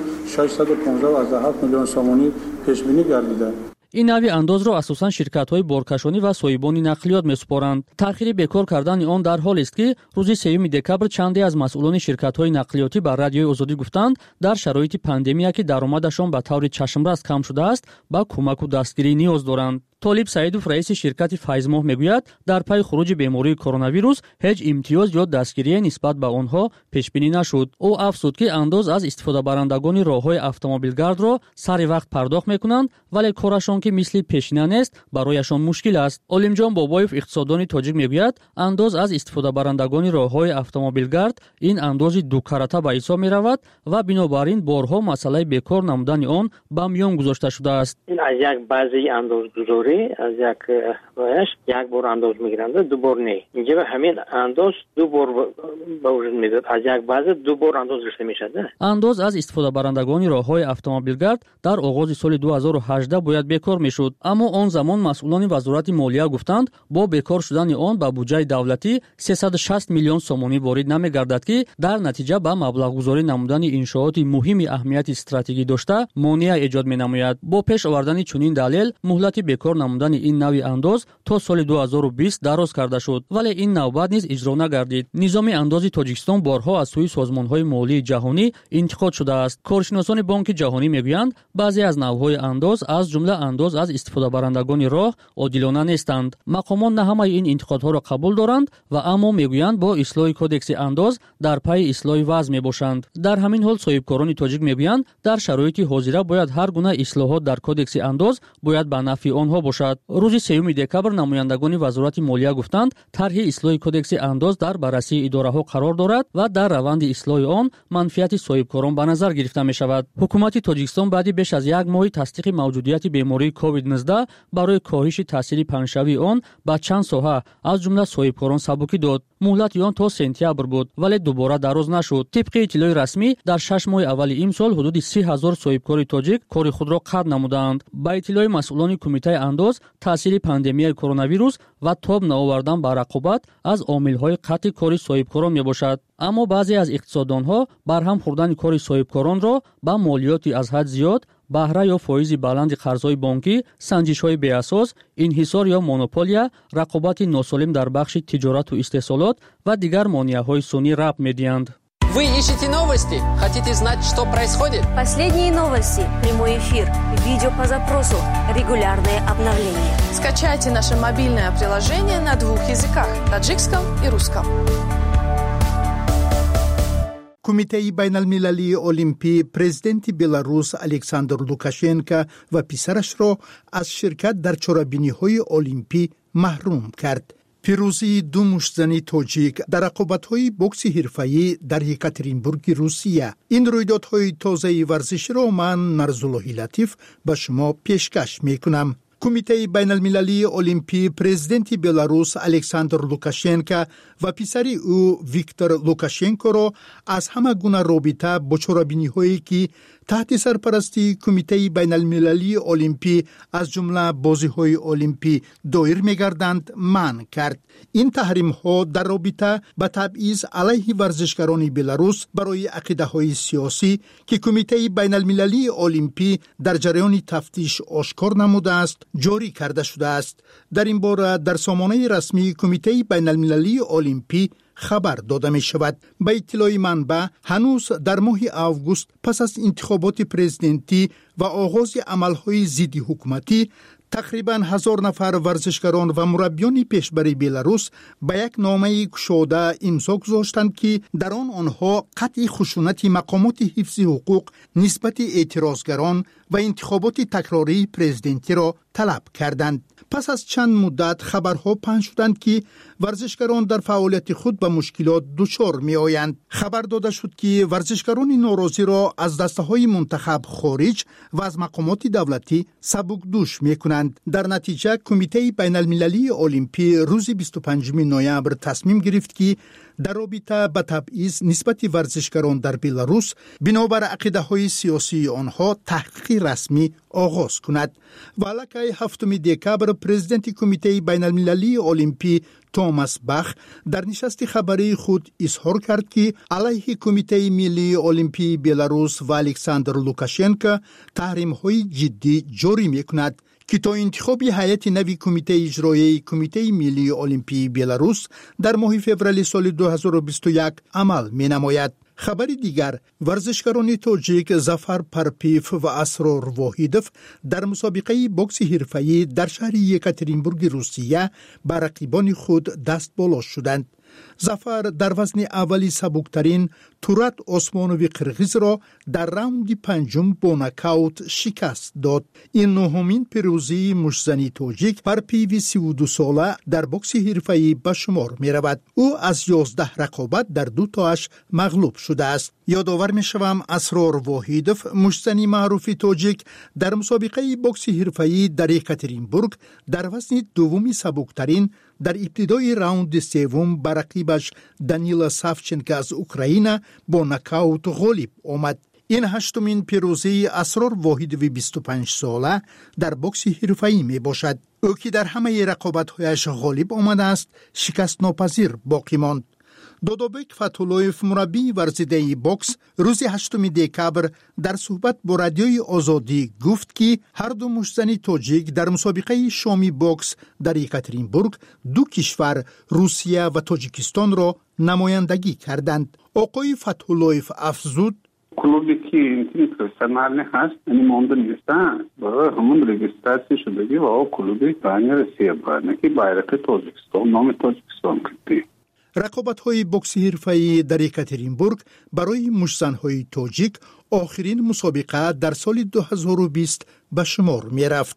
615 миллион сомонӣ пешбинӣ гардида. ин нави андозро асосан ширкатҳои боркашонӣ ва соҳибони нақлиёт месупоранд. таъхири бекор кардани он дар ҳолест ки рӯзи 3 декабр чанде аз масъулони ширкатҳои нақлиётӣ ба радиои Озодӣ гуфтанд дар шароити пандемия ки даромадашон ба таври чашмрас кам шудааст ба кӯмаку дастгирӣ ниёз доранд. Толиб Саидов раиси ширкати Файзмоҳ мегӯяд дар пайи хуруҷи бемории коронавирус ҳеҷ имтиёз ё дастгирие нисбат ба онҳо пешбинӣ нашуд. ӯ афзуд ки андоз аз истифодабарандагони роҳҳои автомобилгардро сари вақт пардохт мекунанд, вале корашон ки мисли пешина нест, барояшон мушкил аст. Олимҷон Бобоев иқтисоддони тоҷик мегӯяд, андоз аз истифодабарандагони роҳҳои автомобилгард ин андози дукарата ба ҳисоб меравад ва бинобар ин борҳо масъалаи бекор намудани он ба миён гузошта шудааст. ин аз як баъзаи андозгузорӣ аз як рояш як бор андоз мегиранд, ду бор не. инҷа ҳамин андоз ду бор ба вуҷуд медод. аз як баъза ду бор андоз гирифта мешавад. андоз аз истифодабарандагони роҳҳои автомобилгард дар оғози соли 2018 бояд бекор мешуд, аммо он замон масъулони вазорати молия гуфтанд бо бекор шудани он ба буҷаи давлатӣ 360 миллион сомонӣ ворид намегардад ки дар натиҷа ба маблағгузорӣ намудани иншооти муҳими аҳамияти стратегӣ дошта монеа эҷод менамояд. бо пеш овардани чунин далел муҳлати бекор намудани ин нави андоз то соли 2020 дароз карда шуд, вале ин навбат низ иҷро нагардид. низоми андози Тоҷикистон борҳо аз сӯи созмонҳои молии ҷаҳонӣ интиқод шудааст. коршиносони Бонки ҷаҳонӣ мегӯянд баъзе аз навъҳои андоз аз ҷумла андоз аз истифодабарандагони роҳ одилона нестанд. мақомот на ҳамаи ин интиқодҳоро қабул доранд ва аммо мегӯянд бо ислоҳи кодекси андоз дар пайи ислоҳи вазъ мебошанд. дар ҳамин ҳол соҳибкорони тоҷик мегӯянд дар шароити ҳозира бояд ҳар гуна ислоҳот дар кодекси андоз бояд ба нафъи онҳо бошад. рӯзи 3 декабр намояндагони вазорати молия гуфтанд тарҳи ислоҳи кодекси андоз дар баррасии идораҳо қарор дорад ва дар раванди ислоҳи он манфиати соҳибкорон ба назар гирифта мешавад. ҳукумати Тоҷикистон баъди беш аз як моҳи тасдиқи мавҷудияти бемории COVID-19 барои коҳиши таъсири панҷшавии он ба чанд соҳа аз ҷумла соҳибкорон сабукӣ дод. муҳлати он то сентябр буд, вале дубора дароз нашуд. тибқи иттилои расмӣ дар 6 моҳи аввали имсол ҳудуди 30 000 соҳибкори тоҷик кори худро қатъ намуданд. ба иттилои масъулони кумитаи андоз таъсири пандемияи коронавирус ва тоб наовардан ба рақобат аз омилҳои қатъи кори соҳибкорон мебошад. аммо баъзе аз иқтисоддонҳо барҳам хӯрдани кори соҳибкоронро ба молиёти аз ҳад зиёд, баҳра ё фоизи баланди қарзҳои бонкӣ, санҷишҳои беасос, инҳисор ё монополия, рақобати носолим дар бахши тиҷорату истеҳсолот ва дигар монеаҳои сунъӣ рабт медиҳанд. Вы ищете новости? Хотите знать, что происходит? Последние новости, прямой эфир, видео по запросу, регулярные обновления. Скачайте наше мобильное приложение на 2 языках – таджикском и русском. Кумитаи байналмилалии олимпӣ президенти Беларус Александр Лукашенко ва писарашро аз ширкат дар чорабиниҳои олимпӣ маҳрум кард. пирӯзии ду муштзани тоҷик дар рақобатҳои бокси ҳирфаӣ дар Екатеринбурги Русия. ин рӯйдодҳои тозаи варзиширо ман Нарзуллоҳи Латиф ба шумо пешкаш мекунам. Кумитаи байналмилалии олимпӣ президенти Беларус Александр Лукашенко ва писари ӯ Виктор Лукашенкоро аз ҳама гуна робита бо чорабиниҳое ки таҳти сарпарастии Кумитаи байналмилалии олимпӣ аз ҷумла бозиҳои олимпӣ доир мегарданд манъ кард. ин таҳримҳо дар робита ба табъиз алайҳи варзишгарони Беларус барои ақидаҳои сиёсӣ ки Кумитаи байналмилалии олимпӣ дар ҷараёни тафтиш ошкор намудааст ҷорӣ карда шудааст. дар ин бора дар сомонаи расмии Кумитаи байналмилалии олимпӣ хабар дода мешавад. ба иттилои манбаъ ҳанӯз дар моҳи август пас аз интихоботи президентӣ ва оғози амалҳои зидди ҳукуматӣ тақрибан 1000 нафар варзишгарон ва мураббиёни пешбари Беларус ба як номаи кушода имзо гузоштанд ки дар он онҳо қатъи хушунати мақомоти ҳифзи ҳуқуқ нисбати эътирозгарон ва интихоботи такрории президентиро طلب کردند. پس از چند مدت خبرها پنج شدند که ورزشکاران در فعالیت خود به مشکلات دچار می آیند. خبر داده شد که ورزشکاران ناراضی را از دسته‌های منتخب خارج و از مقامات دولتی سبکدوش می کنند. در نتیجه کمیته بین المللی المپی روز 25 نوامبر تصمیم گرفت که در رابطه با تبعیض نسبت ورزشکاران در بلاروس بنابر عقیده‌های سیاسی آنها تحقیق رسمی آغاز کند. ولکه 7 دکبر پرزیدنت کمیته بین المللی المپی توماس باخ در نشست خبری خود اظهار کرد که علیه کمیته ملی المپی بلاروس و الکساندر لوکاشنکو تحریم‌های جدی جاری می‌کند که تا انتخاب هیئت نوی کمیته اجرایی کمیته ملی المپی بلاروس در ماه فوریه سال 2021 عمل می‌نماید. خبر دیگر، ورزشکاران تاجیک ظفر پرپیف و اسرار واحیدوف در مسابقه بوکس حرفه‌ای در شهر یکاترینبورگ روسیه بر رقیبان خود دست بالا شدند. ظفر در وزن اولی سبکترین تورات عثمانوی قرغیز را در راوند پنجم با نکاوت شکست داد. این نهمین پیروزی مشزنی تاجیک پرپیو 32 ساله در بوکس حرفه‌ای به شمار می رود. او از 11 رقابت در 2 تاش مغلوب شده است. یادآور می شوم اسرار واحیدوف مشزنی معروف تاجیک در مسابقه بوکس حرفه‌ای در یکاترینبورگ در وزن دومی سبکترین در ابتدای راوند سوم بر رقیبش دانیلا سافچنکو از اوکراین با نکاوت غالب آمد. این هشتمین پیروزی اسرار واحیدوی 25 ساله در بوکس حرفه‌ای می باشد. او که در همه رقابت‌هایش غالب آمده است شکست ناپذیر باقی ماند. دودوبک فتولویف مربی ورزیده بوکس روز 8 دکبر در صحبت با رادیوی آزادی گفت که هر دو مشزنی تاجیک در مسابقه شامی بوکس در یکاترینبورگ 2 کشور روسیه و تاجیکستان را نمایندگی کردند. آقای فتولویف افزود کلوبی که این پرسنل هست یعنی مونده نیستن برای همون رجیستراسی شدگی و او کلوبی بانی رسیه برنه که بایرق تاجیکستان نام تاجیکستان کردی. رقابت‌های بوکس حرفه‌ای در یکاترینبورگ برای مشزن‌های تاجیک آخرین مسابقه در سال 2020 به شمار می‌رفت.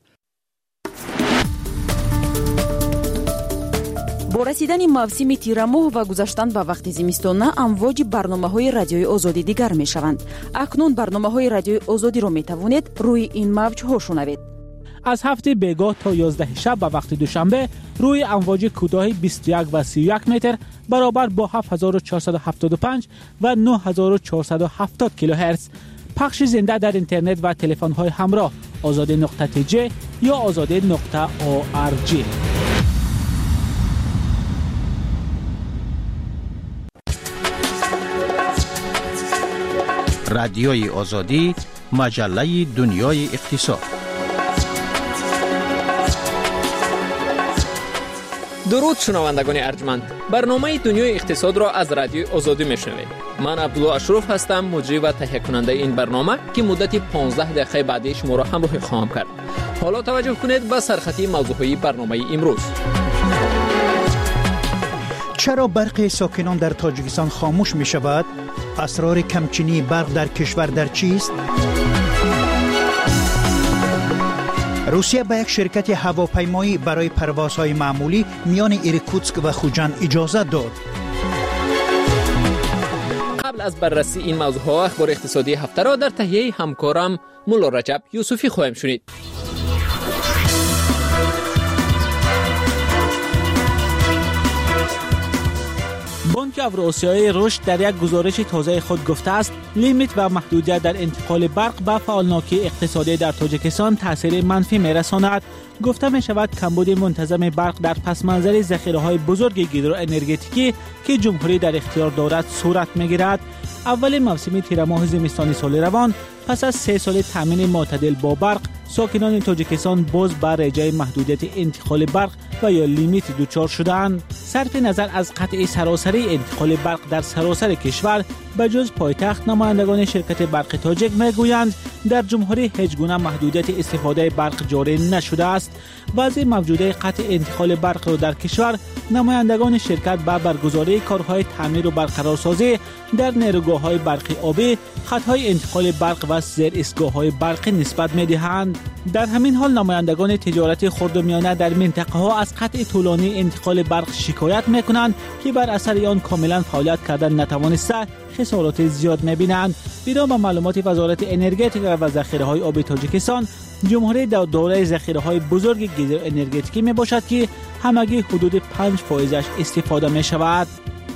با رسیدن موسم تیرماه و گذشتن به وقت زمستانه امواج برنامه‌های رادیوی آزادی دیگر می‌شوند. اکنون برنامه‌های رادیوی آزادی را می‌توانید روی این موج‌ها شنوید. از هفته بیگاه تا 11 شب و وقت دوشنبه روی امواج کوتاه 21 و 31 متر برابر با 7475 و 9470 کیلوهرتز پخش زنده در اینترنت و تلفن‌های همراه azade.tj یا azade.org. رادیوی آزادی، مجله دنیای اقتصاد. درود شنوندگان ارجمند، برنامه دنیای اقتصاد را از رادیو آزادی میشنوید. من عبدالله اشرف هستم، مجری و تهیه کننده این برنامه که مدت 15 دقیقه بعدی شما را همراهی خواهم کرد. حالا توجه کنید به سرخطی موضوعی برنامه امروز. چرا برق ساکنان در تاجیکستان خاموش می شود؟ اسرار کمچینی برق در کشور در چیست؟ روسیه به یک شرکت هواپیمایی برای پروازهای معمولی میان ایرکوتسک و خوجند اجازه داد. قبل از بررسی این موضوعها اخبار اقتصادی هفته را در تهیه همکارم مولا رجب یوسفی خواهیم شنید. بانک اوراسیایی رشد در یک گزارش تازه خود گفته است لیمیت و محدودیت در انتقال برق به فعالناکی اقتصادی در تاجیکستان تاثیر منفی می‌رساند. گفته می‌شود کمبود منتظم برق در پس منظر ذخیره‌های بزرگ گیدروانرژتیکی که جمهوری در اختیار دارد صورت می‌گیرد. اول موسم تیرماه زمستانی سال روان پس از 3 سال تامین معتدل با برق، ساکنان تاجیکستان باز بر رجای محدودیت انتقال برق و یا لیمیت دچار شدند. صرف نظر از قطع سراسری انتقال برق در سراسر کشور، بجز پایتخت نمایندگان شرکت برق تاجیک میگویند در جمهوری هیچ گونه محدودیت استفاده برق جاری نشده است. وضع موجوده قطع انتقال برق را در کشور نمایندگان شرکت به برگزاری کارهای تعمیر و برقرارسازی در نیروگاه‌های برقی آبی، خط‌های انتقال برق و زیر ایستگاه‌های برقی نسبت می‌دهند. در همین حال نمایندگان تجارت خرد و میانه در منطقه‌ها از قطع طولانی انتقال برق شکایت می‌کنند که بر اثر آن کاملا فعالیت کردن نتوانسته خسارات زیاد می‌بینند. بنا به معلومات وزارت انرژتیک و ذخیره‌های آبی تاجیکستان، جمهوری دوره ذخیره‌های بزرگ گیزر انرژتیکی میباشد که همگی حدود 5% استفاده می‌شود.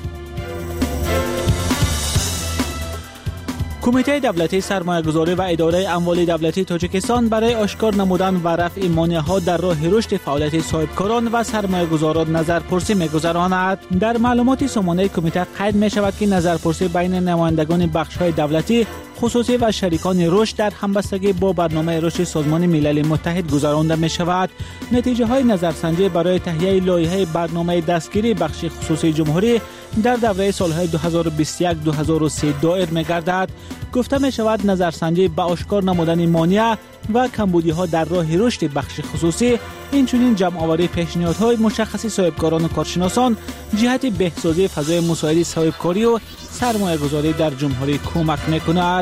کمیته دولتی سرمایه‌گذاری و اداره اموال دولتی تاجیکستان برای آشکار نمودن و رفع مانع‌ها در راه رشد فعالیت صاحبکاران و سرمایه‌گذاران نظرپرسی می‌گذراند. در معلومات سامانه کمیته قید می‌شود که نظرپرسی بین نمایندگان بخش‌های دولتی، خصوصی و شریکان رشد در همبستگی با برنامه رشد سازمان ملل متحد گذرانده می‌شود. نتیجه‌های نظرسنجی برای تهیه لایحه برنامه دستگیری بخش خصوصی جمهوری در دوره سال‌های 2021-2030 دایر می‌گردد. گفته می‌شود نظرسنجی به آشکار نمودن مانع و کمبودی‌ها در راه رشد بخش خصوصی، اینچنین جمع‌آوری پیشنهادهای مشخص صاحبکاران و کارشناسان جهت بهبود فضای مساعد صاحبکاری و سرمایه‌گذاری در جمهوری کمک می‌کند.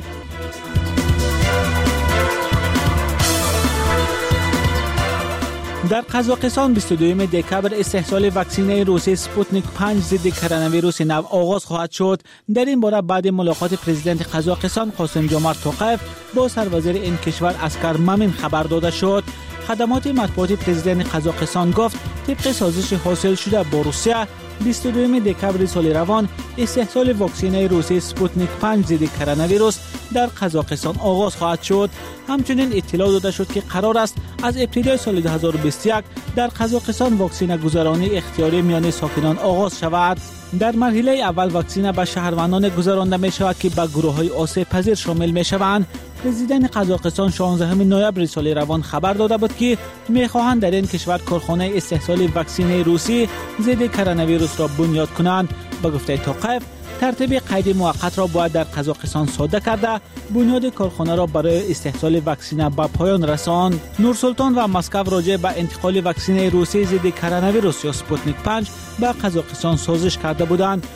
در قزاقستان 22 دکبر استحصال واکسینه روسی سپوتنیک 5 ضد کرونا ویروس نو آغاز خواهد شد. در این باره بعد ملاقات پرزیدنت قزاقستان قاسم جمارت توقیف با سروزیر این کشور اسکر مامین خبر داده شد. خدمات مطبوعاتی پرزیدنت قزاقستان گفت طبق سازش حاصل شده با روسیه 22 دکبر سال روان استحصال واکسینه روسی سپوتنیک 5 ضد کرونا ویروس در قزاقستان آغاز خواهد شد. همچنین اطلاع داده شد که قرار است از ابتدای سال 2021 در قزاقستان واکسینه گذرانی اختیاری میان ساکنان آغاز شود. در مرحله اول واکسینه به شهروندان گذرانده می شود که به گروه‌های آسیب پذیر شامل می شوند. پرزیدنت قزاقستان 16 نوامبر سال روان خبر داده بود که می خواهند در این کشور کارخانه استحصال واکسینه روسی ضد کرونا ویروس را بنیاد کنند. با گفته توقیف ترتیب قید موقت را باید در قزاقستان صادر کرده بنیاد کارخانه را برای استحصال واکسینه به پایان رساند. نورسلطان و مسکو راجع به انتقال واکسینه روسی ضد کرونا ویروس یا سپوتنیک 5 به قزاقستان سازش کرده بودند.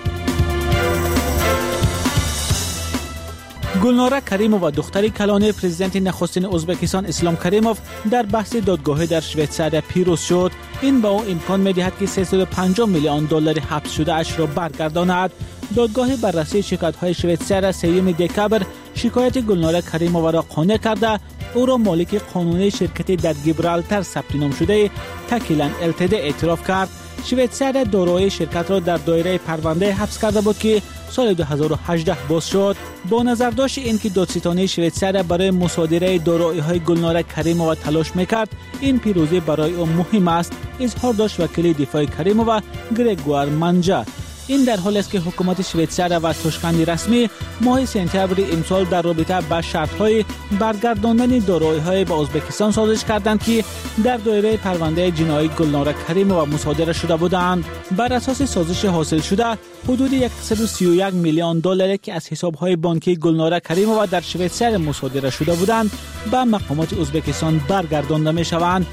گلناره کریموف و دختر کلانه پرزیدنت نخستین ازبکستان اسلام کریموف در بحث دادگاهی در شویتزاریا پیروز شد. این به او امکان می‌دهد که 350 میلیون دلار حبس شده اش را برگرداند. دادگاه بررسی شکایت‌های شویتزاریا 3 دکبر شکایت گلناره کریموف را قانع کرده او را مالک قانونی شرکت در گیبرالتر ثبت نام شده تکیلن التد اعتراف کرد. شویتزاریا دارایی شرکت را در دایره پرونده حبس کرده بود که سال 2018 باز شد. با نظر داشت اینکه دادستانی شویتزاریا برای مصادره دارایی‌های گلناره کریموف تلاش می‌کرد، این پیروزی برای او مهم است، اظهار داشت وکیل دفاع کریموف گریگوار منجا. این در حالی است که حکومت شویتزاریا و توشکند رسمی ماه سپتامبر امسال در رابطه با شرط‌های برگرداندن دارایی‌های به ازبکستان سازش کردند که در دایره پرونده جنایی گلناره کریموف مصادره شده بودند. بر اساس سازش حاصل شده حدود 131 میلیون دلار که از حساب‌های بانکی گلناره کریموف در شویتزاریا مصادره شده بودند به مقامات ازبکستان برگردانده می‌شوند.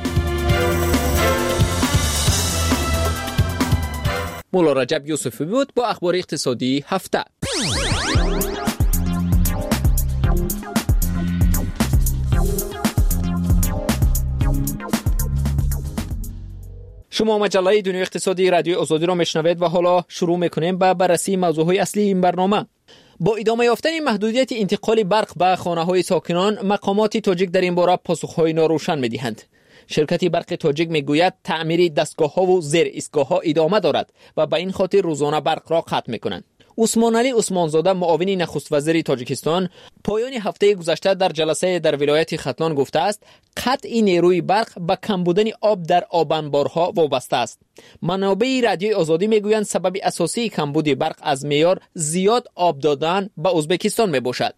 مولا رجب یوسفی بود با اخبار اقتصادی هفته. شما مجله دنیای اقتصادی رادیو آزادی را میشنوید و حالا شروع میکنیم با بررسی موضوعهای اصلی این برنامه. با ادامه یافتن محدودیت انتقال برق به خانه‌های ساکنان، مقامات تاجیک در این باره پاسخ‌های ناروشن می‌دهند. شرکت برق تاجیک میگوید تعمیر دستگاه‌ها و زیر ایستگاه‌ها ادامه دارد و به این خاطر روزانه برق را قطع می‌کنند. عثمان علی عثمانزاده معاون نخست وزیر تاجیکستان پایان هفته گذشته در جلسه در ولایت ختلان گفته است قطع نیروی برق به کم بودن آب در آبانبارها وابسته است. منابع رادیو آزادی میگویند سبب اساسی کمبود برق از معیار زیاد آب دادن به ازبکستان میباشد.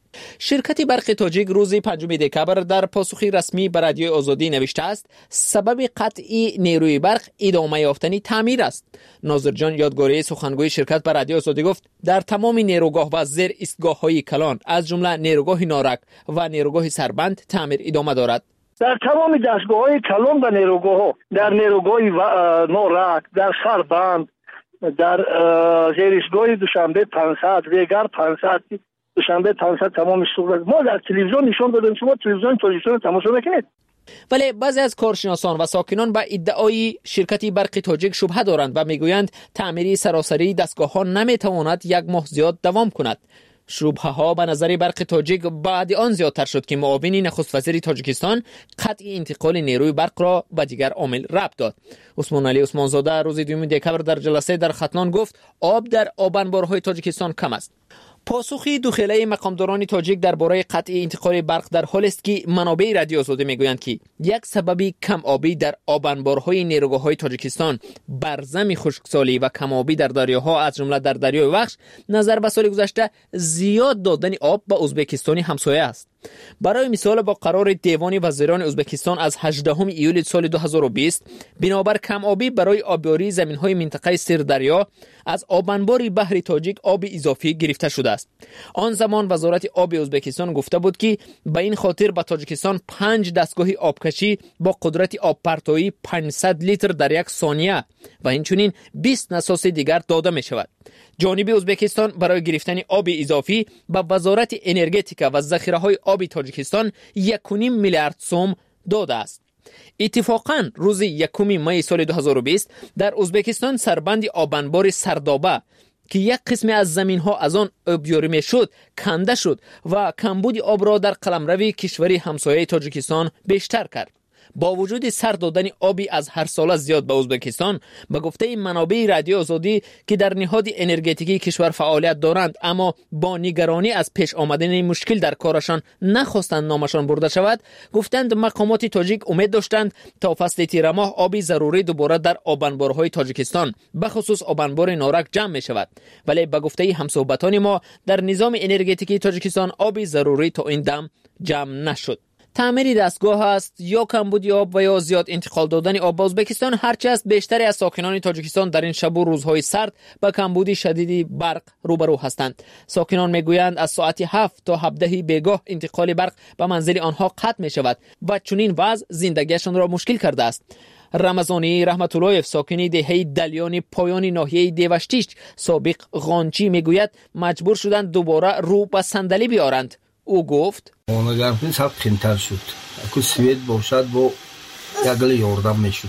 شرکت برق تاجیک روز 5 دکبر در پاسخی رسمی به رادیوی آزادی نوشته است سبب قطعی نیروی برق ادامه یافتن تعمیر است. ناظر جان یادگاری سخنگوی شرکت به رادیوی آزادی گفت در تمام نیروگاه و زیر ایستگاه‌های کلان از جمله نیروگاه نارک و نیروگاه سربند تعمیر ادامه دارد. در تمام دستگاه‌های کلان و نیروگاه‌ها، در نیروگاه نارک، در سربند، در زیر ایستگاه دوشنبه 500 ویگر 500 دوشنبه 500 تمام صورت ما در تلویزیون نشون دادیم. شما تلویزیون تاجیکستان تماشا نکنید. ولی بعضی از کارشناسان و ساکنان به ادعای شرکت برق تاجیک شبهه دارند و میگویند تعمیر سراسری دستگاه‌ها نمیتواند یک ماه زیاد دوام کند. شبهه ها به نظر برق تاجیک بعد آن زیادتر شد که معاون نخست وزیر تاجیکستان قطع انتقال نیروی برق را به دیگر عامل ربط داد. عثمان علی عثمانزاده روز 2 دکبر در جلسه در ختلان گفت آب در آبانبارهای تاجیکستان کم است. پاسخی دخیله مقامداران تاجیک درباره قطع انتقال برق در حال است که منابع رادیو آزادی میگویند که یک سبب کم آبی در آبانبارهای نیروگاه‌های تاجیکستان، برزم خشکسالی و کم آبی در دریاها از جمله در دریای وخش نظر به سال گذشته زیاد دادن آب به ازبکستانی همسایه است. برای مثال با قرار دیوان وزیران ازبکستان از 18 ایول سال 2020 بنابر کم آبی برای آبیاری زمین‌های منطقه سردریا از آبانبار بحر تاجیک آب اضافی گرفته شده است. آن زمان وزارت آب ازبکستان گفته بود که به این خاطر به تاجیکستان 5 دستگاه آبکشی با قدرت آب پرتایی 500 لیتر در یک ثانیه و همچنین 20 نساج دیگر داده می شود. جانب ازبکستان برای گرفتن آب اضافی به وزارت انرژتیک و ذخیره‌های آب تاجیکستان 1.5 میلیارد سوم داده است. اتفاقاً روز 1 می سال 2020 در ازبکستان سربند آبانبار سردابه که یک قسم از زمین‌ها از آن آبیاری می‌شد کنده شد و کمبود آب را در قلمرو کشوری همسایه تاجیکستان بیشتر کرد. با وجود سر دادن آبی از هر ساله زیاد به ازبکستان، به گفته منابع رادیو آزادی که در نهاد انرژتیکی کشور فعالیت دارند اما با نگرانی از پیش آمدن مشکل در کارشان نخواستند نامشان برده شود، گفتند مقامات تاجیک امید داشتند تا فصل تیر ماه آبی ضروری دوباره در آبانبارهای تاجیکستان به خصوص آبانبار نارک جمع می شود. ولی به گفته همصحبتان ما در نظام انرژتیکی تاجیکستان آبی ضروری تا این دم جمع نشد. تعمیر دستگاه است یا کمبود آب و یا زیاد انتقال دادن آب به ازبکستان هرچی است بیشتری از ساکنان تاجیکستان در این شب و روزهای سرد با کمبود شدید برق روبرو هستند. ساکنان میگویند از ساعت 7 تا 17 بیگاه انتقال برق به منزل آنها قطع می شود و چنین وضع زندگیشان را مشکل کرده است. رمضانی رحمت اللهیف ساکن دهه دلیان پایان ناحیه دیوشتیش سابق غانچی میگوید مجبور شدند دوباره رو به صندلی بیارند. او گفت اونجا سب کمتر شد. اگه سویت باشد با یگل یاردم میشد.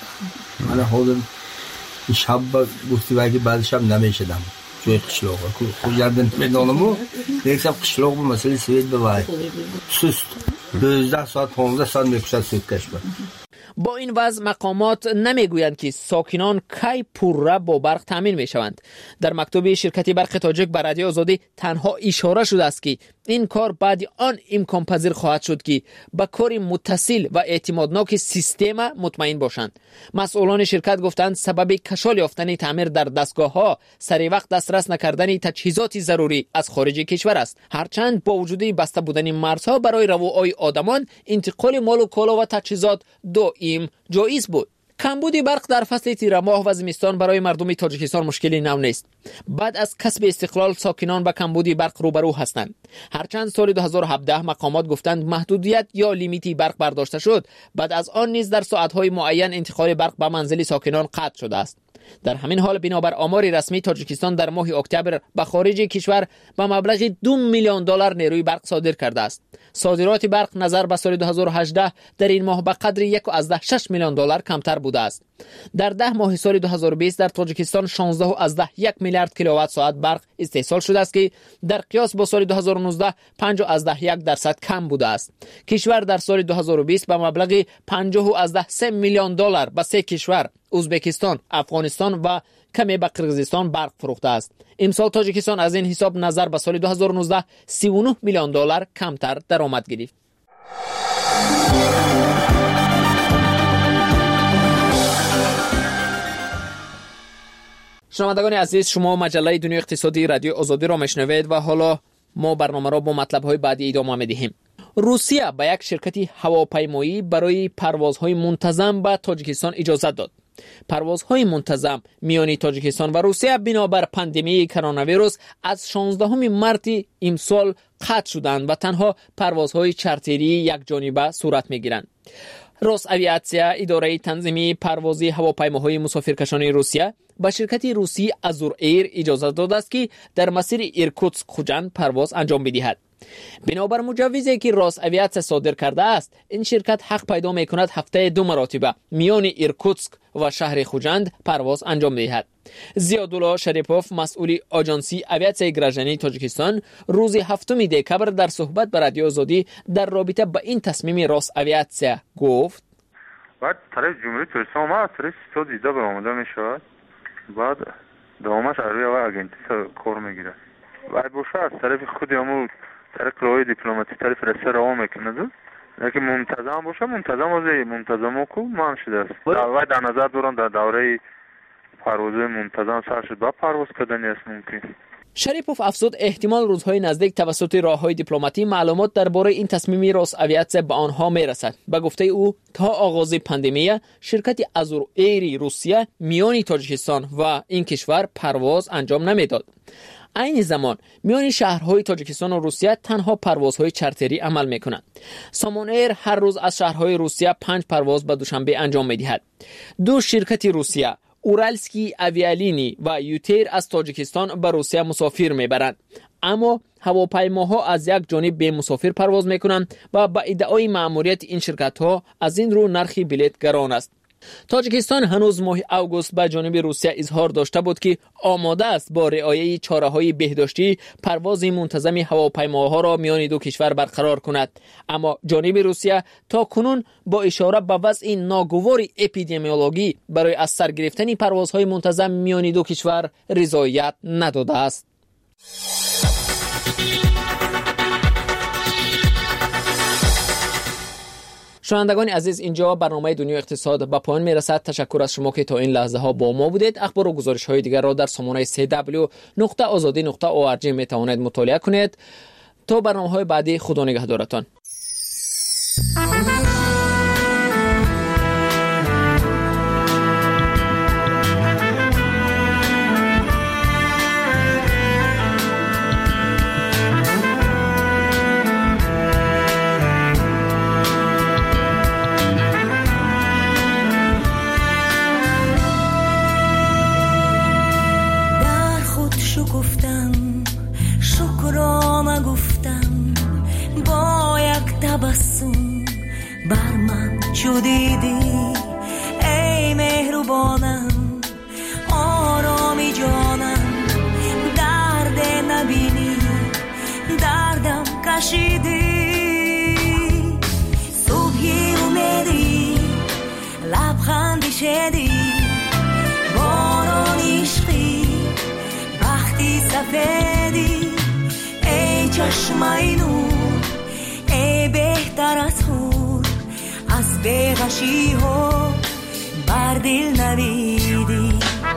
من حالم شب گفتی وقتی بعد شب نمیشدم. جای قشلاق. خود جردن میدانم یک شب قشلاق با مسئله سویت بباید. سست 12 ساعت 15 ساعت میکشد سویت کشور. با این وضع مقامات نمیگویند که ساکنان کی پرره با برق تامین میشوند. در مکتوب شرکت برق تاجیک به رادیو آزادی تنها اشاره شده است که این کار بعد آن امکان پذیر خواهد شد که با کار متصل و اعتمادناک سیستم مطمئن باشند. مسئولان شرکت گفتند سبب کشال یافتن تعمیر در دستگاه‌ها سری وقت دسترس نکردن تجهیزات ضروری از خارج کشور است. هرچند با وجود بسته بودن مرزها برای رواهای آدمان انتقال مال و کالا و تجهیزات دائم جایز بود. کمبود برق در فصل تیر ماه و زمستان برای مردم تاجیکستان مشکلی نو نیست. بعد از کسب استقلال ساکنان با کمبود برق روبرو هستند. هرچند سال 2017 مقامات گفتند محدودیت یا لیمیتی برق برداشته شد، بعد از آن نیز در ساعت‌های معین انتقال برق به منزل ساکنان قطع شده است. در همین حال بنابر آمار رسمی تاجیکستان در ماه اکتبر به خارج کشور به مبلغ 2 میلیون دلار نیروی برق صادر کرده است. صادرات برق نظر به سال 2018 در این ماه به قدر 1.6 میلیون دلار کمتر بوده است. در 10 ماه سال 2020 در تاجیکستان 16.1 میلیارد کیلووات ساعت برق استحصال شده است که در قیاس با سال 2019 5.1% کم بوده است. کشور در سال 2020 به مبلغ 50.3 میلیون دلار به 3 کشور ازبکستان، افغانستان و کمی به قرقیزستان برق فروخته است. امسال تاجیکستان از این حساب نظر به سال 2019 39 میلیون دلار کمتر درآمد گرفت. شنوندگان عزیز، شما مجله دنیای اقتصادی رادیو آزادی را میشنوید و حالا ما برنامه را با مطلب‌های بعدی ادامه می‌دهیم. روسیه به یک شرکت هواپیمایی برای پروازهای منتظم به تاجیکستان اجازه داد. پروازهای منتظم میان تاجیکستان و روسیه بنابر پاندمی کرونا ویروس از 16 مارس امسال قطع شدند و تنها پروازهای چارتری یک جانبه صورت میگیرند. روس‌اویاتسیا اداره تنظیمی پروازی هواپیماهای مسافرکشان روسیه به شرکت روسی ازور ایر اجازه داده است که در مسیر ایرکوتسک خوجند پرواز انجام بدهد. بنابر مجوزی که روس‌اویاتسیا صادر کرده است، این شرکت حق پیدا می‌کند هفته 2 مرتبه میان ایرکوتسک و شهر خوجند پرواز انجام دهد. زیادالله شریپوف مسئول آژانسی اویاتسیای گراژنی تاجیکستان روز 7 دکبر در صحبت با رادیو آزادی در رابطه با این تصمیم روس‌اویاتسیا گفت: بعد طرف جمهوری ترکستان ما از طرف سیستان دیده برآمده میشود، بعد دوامش روی و اگنتیس کار میگیره. بعد باشه از طرف خود همون طرف کلاهای دیپلماتیک طرف رسه روان میکنه، لیکن منتظم باشه منتظم کو مان شده است. و در نظر دارن در دوره پرواز منتظم سر شد با پرواز کردن است ممکن. شریپوف افزود احتمال روزهای نزدیک توسط راههای دیپلماتی معلومات درباره این تصمیم روس‌اویاتسیا به آنها میرسد. به گفته او تا آغاز پاندمی شرکت ازور ایر روسیه میان تاجیکستان و این کشور پرواز انجام نمیداد. این زمان میان شهرهای تاجیکستان و روسیه تنها پروازهای چارتری عمل میکنند. سامون ایر هر روز از شهرهای روسیه 5 پرواز به دوشنبه انجام میدهد. 2 شرکت روسیه اورالسکی اویالینی و یوتیر از تاجیکستان به روسیه مسافر میبرند، اما هواپیماها از یک جانب به مسافر پرواز میکنند و با ادعای مأموریت این شرکت ها از این رو نرخ بلیط گران است. تاجیکستان هنوز ماه آگوست به جانب روسیه اظهار داشته بود که آماده است با رعایت چاره‌های بهداشتی پرواز منتظم هواپیماها را میان دو کشور برقرار کند، اما جانب روسیه تا کنون با اشاره به وضع ناگوار اپیدمیولوژی برای از سر گرفتن پروازهای منتظم میان دو کشور رضایت نداده است. شنوندگان عزیز، اینجا برنامه دنیای اقتصاد به پایان میرسد. تشکر از شما که تا این لحظه ها با ما بودید. اخبار و گزارش های دیگر را در سامانه www.azadi.org می توانید مطالعه کنید. تا برنامه های بعدی، خدا نگهدارتان. بر من چو دیدی ای مهربانم، آرامی جانم، درد نبینی دردم کشیدی، صبحی اومدی لبخندی شدی، باران عشقی وقتی سفیدی، ای چشمای نور، ای بهتر از خود، از بیغشی ها بر دل نویدی.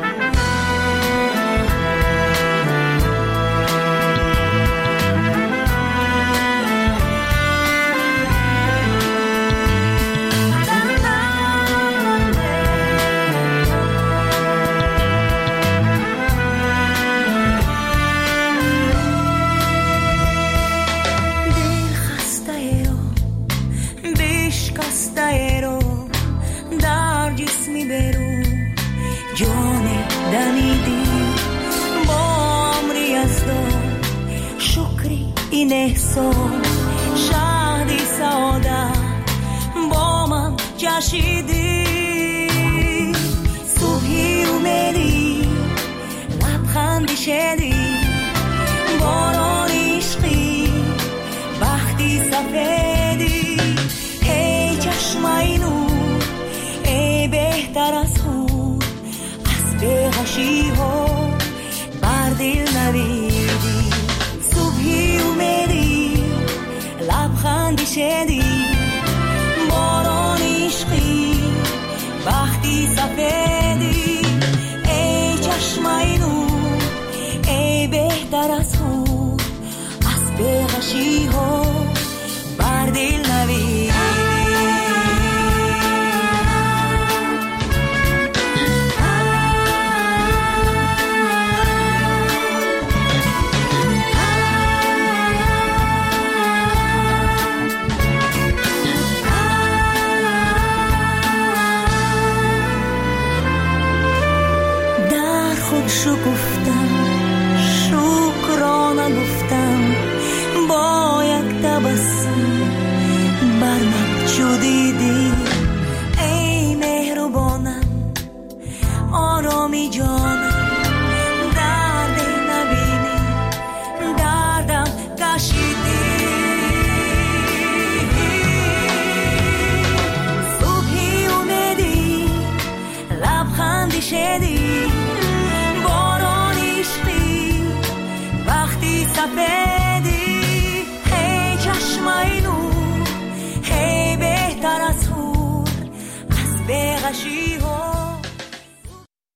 این احساس شادی سعادت با من جشیدی، صبحی اومدی لبخندی شدی، باران عشقی وقتی سفیدی، ای چشمای نور، ای بهتر از خود، از بیغشی ها بر دل نویدی، صبحی اومدی لبخندی شدی، باران عشقی وقتی سفیدی، ای چشمای نور، ای بهتر از خود، از خوشی ها بر دل نوی در خود شو گفتم شکرانه گفتم با یک تبسم بر من شدیدی ای مهربانم آرامی جانم درد نبینی دردم کشیدی صبحی اومدی لبخندی شدی باران عشقی وقتی سفیدی هی چشمای نور هی بهتر از هور از بغشی